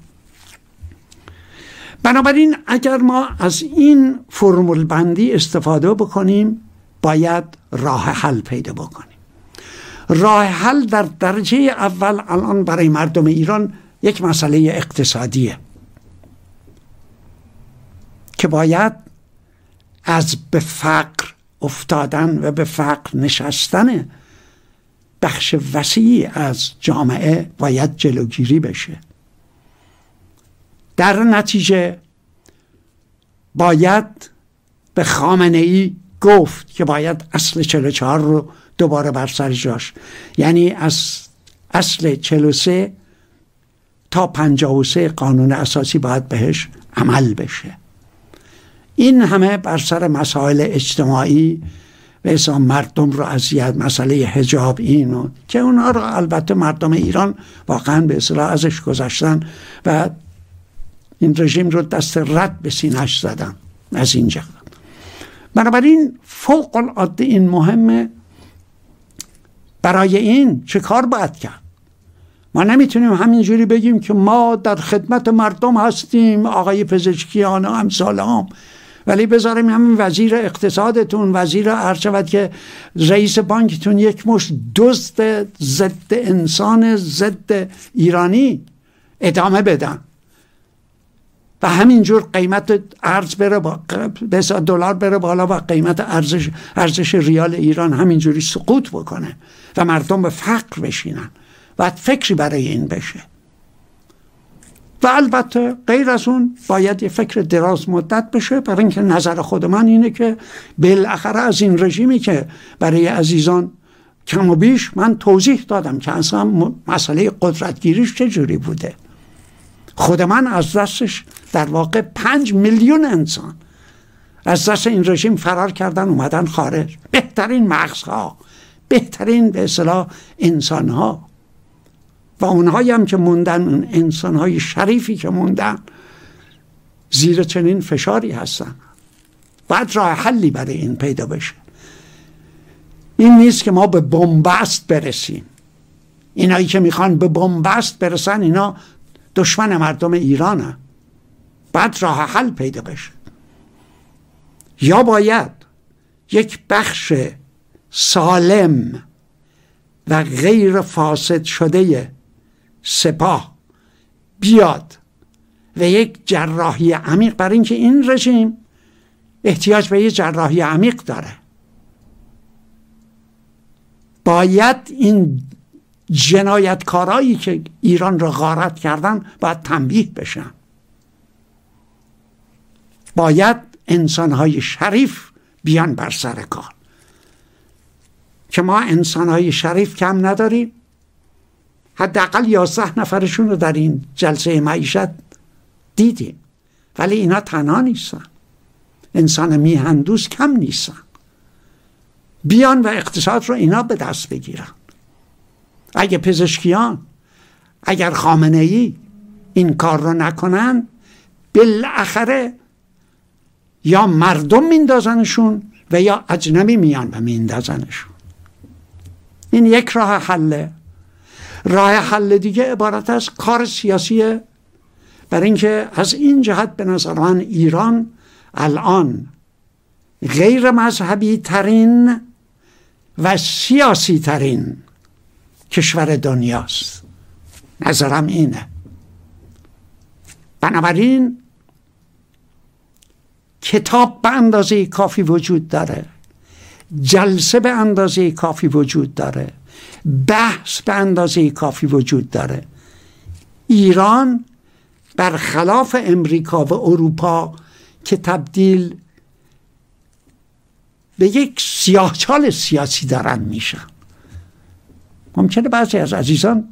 بنابراین اگر ما از این فرمول بندی استفاده بکنیم باید راه حل پیدا بکنیم. راه حل در درجه اول الان برای مردم ایران یک مسئله اقتصادیه که باید از به فقر افتادن و به فقر نشستن بخش وسیعی از جامعه باید جلوگیری بشه. در نتیجه باید به خامنه‌ای گفت که باید اصل 44 رو دوباره بر سر جاش، یعنی از اصل 43 تا 53 قانون اساسی باید بهش عمل بشه. این همه بر سر مسائل اجتماعی به حساب مردم رو اذیت، مسئله حجاب اینو که اونها رو البته مردم ایران واقعا به اصطلاح ازش گذاشتن و این رژیم رو دست رد به سینه‌اش زدن از اینجا. بنابراین فوق العاده این مهمه. برای این چه کار باید کرد؟ ما نمیتونیم همینجوری بگیم که ما در خدمت مردم هستیم آقای پزشکیان و امثال هم، ولی بذاریم همین وزیر اقتصادتون، وزیر ارشد که رئیس بانکتون یک مشت دزد ضد انسان ضد ایرانی ادامه بدن و همینجور قیمت ارز بره دلار بره بالا و قیمت ارزش ریال ایران همینجوری سقوط بکنه و مردم به فقر بشینن. باید فکری برای این بشه و البته غیر از اون باید یه فکر دراز مدت بشه. برای اینکه نظر خود من اینه که بالاخره از این رژیمی که برای عزیزان کم و بیش من توضیح دادم که اصلا مسئله قدرتگیریش چجوری بوده، خود من از دستش در واقع 5 میلیون انسان از دست این رژیم فرار کردن اومدن خارج، بهترین مغزها، بهترین به اصطلاح انسانها و اونهایی هم که موندن، اون انسانهای شریفی که موندن زیر چنین فشاری هستن. باید راه حلی برای این پیدا بشه. این نیست که ما به بنبست برسیم. اینایی که میخوان به بنبست برسن اینا دشمن مردم ایرانه. باید راه حل پیدا بشه. یا باید یک بخش سالم و غیر فاسد شده سپاه بیاد و یک جراحی عمیق، برای اینکه این رژیم احتیاج به یک جراحی عمیق داره. باید این جنایتکارایی که ایران را غارت کردن باید تنبیه بشن. باید انسانهای شریف بیان بر سر کار که ما انسانهای شریف کم نداریم. حداقل 11 نفرشون رو در این جلسه معیشت دیدیم، ولی اینا تنها نیستن. انسان میهندوست کم نیستن. بیان و اقتصاد رو اینا به دست بگیرن. اگه پزشکیان، اگر خامنه‌ای این کار رو نکنن، بالاخره یا مردم میندازنشون و یا اجنبی میان و میندازنشون. این یک راه حله. راه حل دیگه عبارت از کار سیاسیه. برای اینکه از این جهت به نظر من ایران الان غیر مذهبی ترین و سیاسی ترین کشور دنیاست. نظرم اینه. بنابراین کتاب به اندازه کافی وجود داره، جلسه به اندازه کافی وجود داره، بحث به اندازه کافی وجود داره. ایران برخلاف امریکا و اروپا که تبدیل به یک سیاهچال سیاسی دارن میشن. ممکنه بعضی از عزیزان،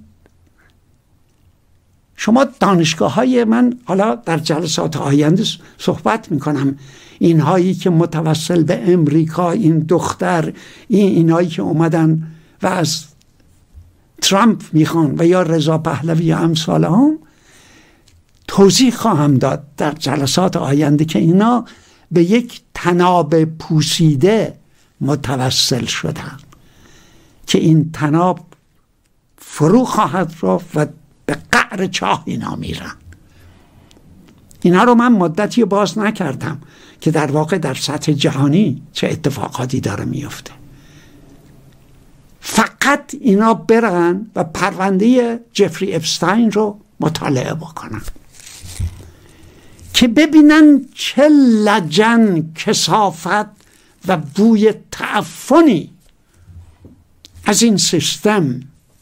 شما دانشگاه های، من حالا در جلسات آینده صحبت میکنم، اینهایی که متوسل به امریکا، این دختر، اینهایی که اومدن و از ترامپ میخوان و یا رضا پهلوی یا امثال هم، توضیح خواهم داد در جلسات آینده که اینا به یک تناب پوسیده متوسل شدن که این تناب فرو خواهد رفت و به قعر چاه اینا میرن. اینا رو من مدتی باز نکردم که در واقع در سطح جهانی چه اتفاقاتی داره میفته. فقط اینا برن و پرونده جفری اپستاین رو مطالعه بکنن که ببینن چه لجن، کثافت و بوی تعفنی از این سیستم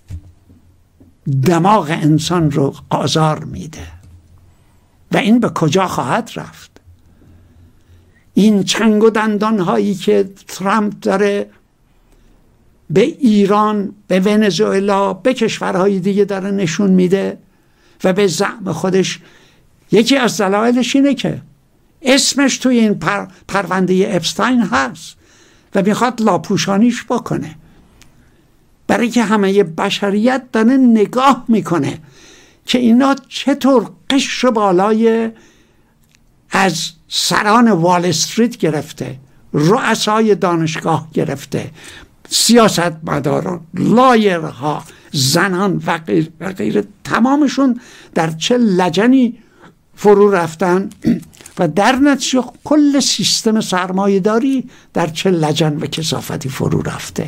دماغ انسان رو آزار میده و این به کجا خواهد رفت. این چنگ و دندان هایی که ترامپ داره به ایران، به ونزوئلا، به کشورهای دیگه داره نشون میده و به زعم خودش، یکی از دلایلش اینه که اسمش توی این پرونده اپستاین هست و میخواد لاپوشانیش بکنه، برای که همه بشریت داره نگاه میکنه که اینا چطور قشر بالای از سران وال استریت گرفته، رؤسای دانشگاه گرفته، سیاستمداران، لایرها، زنان و غیره، تمامشون در چه لجنی فرو رفتن و در نتیجه کل سیستم سرمایه‌داری در چه لجن و کثافتی فرو رفته.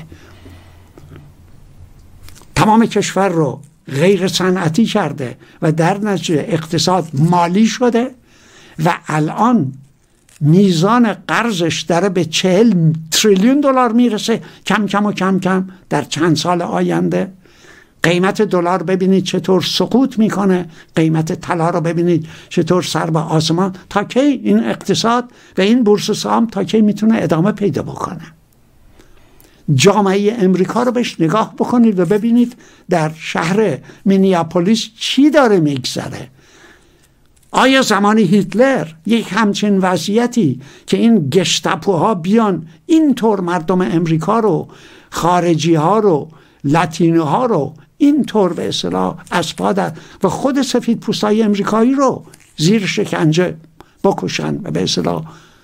تمام کشور رو غیر صنعتی کرده و در نتیجه اقتصاد مالی شده و الان میزان قرضش داره به 40 تریلیون دلار میرسه، کم کم و کم کم در چند سال آینده. قیمت دلار ببینید چطور سقوط میکنه، قیمت طلا رو ببینید چطور سر به آسمان. تا کی این اقتصاد و این بورس سهام تا کی میتونه ادامه پیدا بکنه؟ جامعه امریکا رو بهش نگاه بکنید و ببینید در شهر مینیاپولیس چی داره میگذره. آیا زمان هیتلر یک همچین وضعیتی که این گشتاپوها بیان اینطور مردم امریکا رو، خارجی ها رو، لاتینو ها رو اینطور به اصطلاح اسپادن و خود سفید پوستای امریکایی رو زیر شکنجه بکشن و به اصطلاح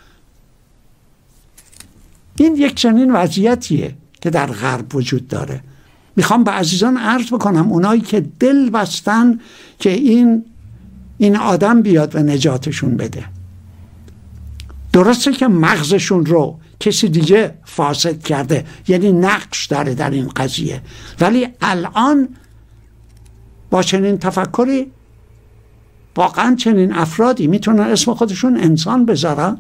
این یک چنین وضعیتیه که در غرب وجود داره. میخوام به عزیزان عرض بکنم، اونایی که دل بستن که این آدم بیاد و نجاتشون بده، درسته که مغزشون رو کسی دیگه فاسد کرده، یعنی نقش داره در این قضیه، ولی الان با چنین تفکری واقعا چنین افرادی میتونن اسم خودشون انسان بذارن؟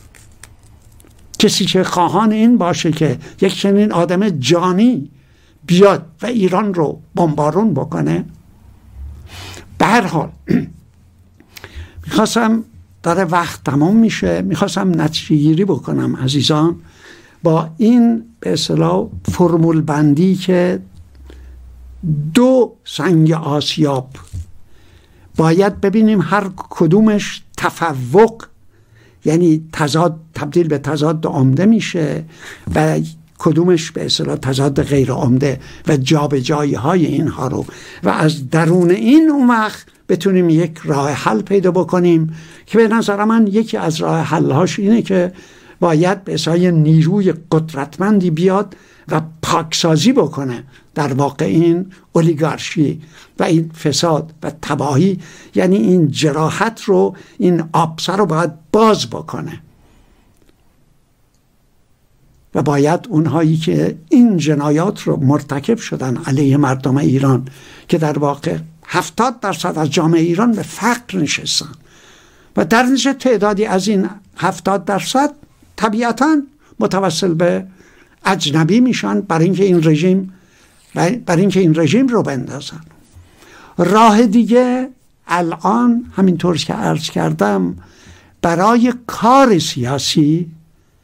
کسی که خواهان این باشه که یک چنین آدم جانی بیاد و ایران رو بمبارون بکنه؟ به هر حال میخواستم، داره وقت تمام میشه، میخواستم نتیجه گیری بکنم عزیزان با این به اصطلاح فرمول بندی که دو سنگ آسیاب باید ببینیم هر کدومش تفوق، یعنی تضاد تبدیل به تضاد عمده میشه و کدومش به اصطلاح تضاد غیر عمده و جابجایی های اینها رو، و از درون این اون وقت بتونیم یک راه حل پیدا بکنیم که به نظر من یکی از راه حل‌هاش اینه که باید به اصطلاح نیروی قدرتمندی بیاد و پاکسازی بکنه در واقع این اولیگارشی و این فساد و تباهی، یعنی این جراحت رو، این آبسه رو باید باز بکنه و باید اونهایی که این جنایات رو مرتکب شدن علیه مردم ایران که در واقع 70% از جامعه ایران به فقر نشستن و در نتیجه تعدادی از این 70% طبیعتاً متوسل به اجنبی میشن، برای اینکه این رژیم برای اینکه این رژیم رو بندازن. راه دیگه الان همینطور که عرض کردم برای کار سیاسی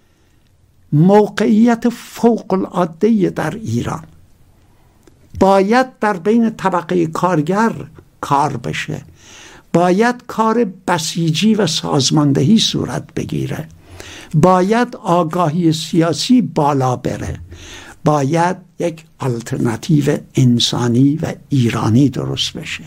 موقعیت فوق العاده در ایران، باید در بین طبقه کارگر کار بشه، باید کار بسیجی و سازماندهی صورت بگیره، باید آگاهی سیاسی بالا بره، باید یک آلترناتیو انسانی و ایرانی درست بشه.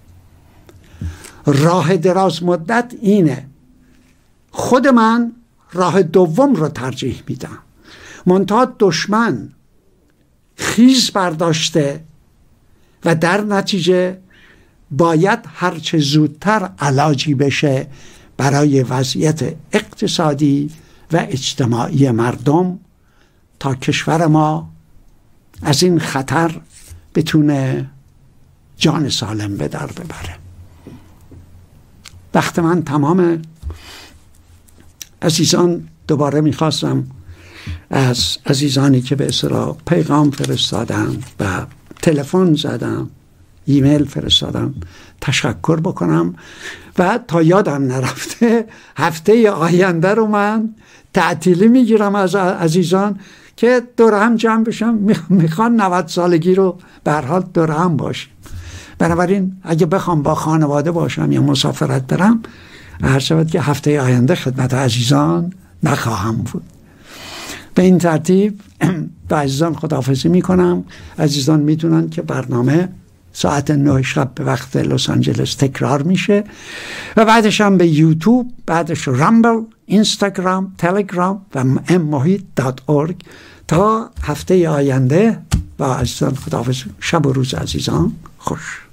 راه دراز مدت اینه. خود من راه دوم رو ترجیح میدم، منتها دشمن خیز برداشته و در نتیجه باید هرچه زودتر علاجی بشه برای وضعیت اقتصادی و اجتماعی مردم تا کشور ما از این خطر بتونه جان سالم به در ببره. وقت من تمام. عزیزان، دوباره میخواستم از عزیزانی که به اصطلاح پیغام فرستادن و تلفن زدن، ایمیل فرستادن تشکر بکنم و تا یادم نرفته هفته آینده رو من تعطیلی میگیرم از عزیزان که دور هم جمع بشم، میخوان 90 سالگی رو به هر حال دور هم باشیم. بنابراین اگه بخوام با خانواده باشم یا مسافرت برم، هر شود که هفته آینده خدمت عزیزان نخواهم بود. به این ترتیب با عزیزان خداحافظی میکنم. عزیزان میدونن که برنامه ساعت 9 شب به وقت لس آنجلس تکرار میشه و بعدش هم به یوتیوب، بعدش رامبل، اینستاگرام، تلگرام و mmohit.org. تا هفته آینده با عزیزان خداحافظی. شب و روز عزیزان خوش.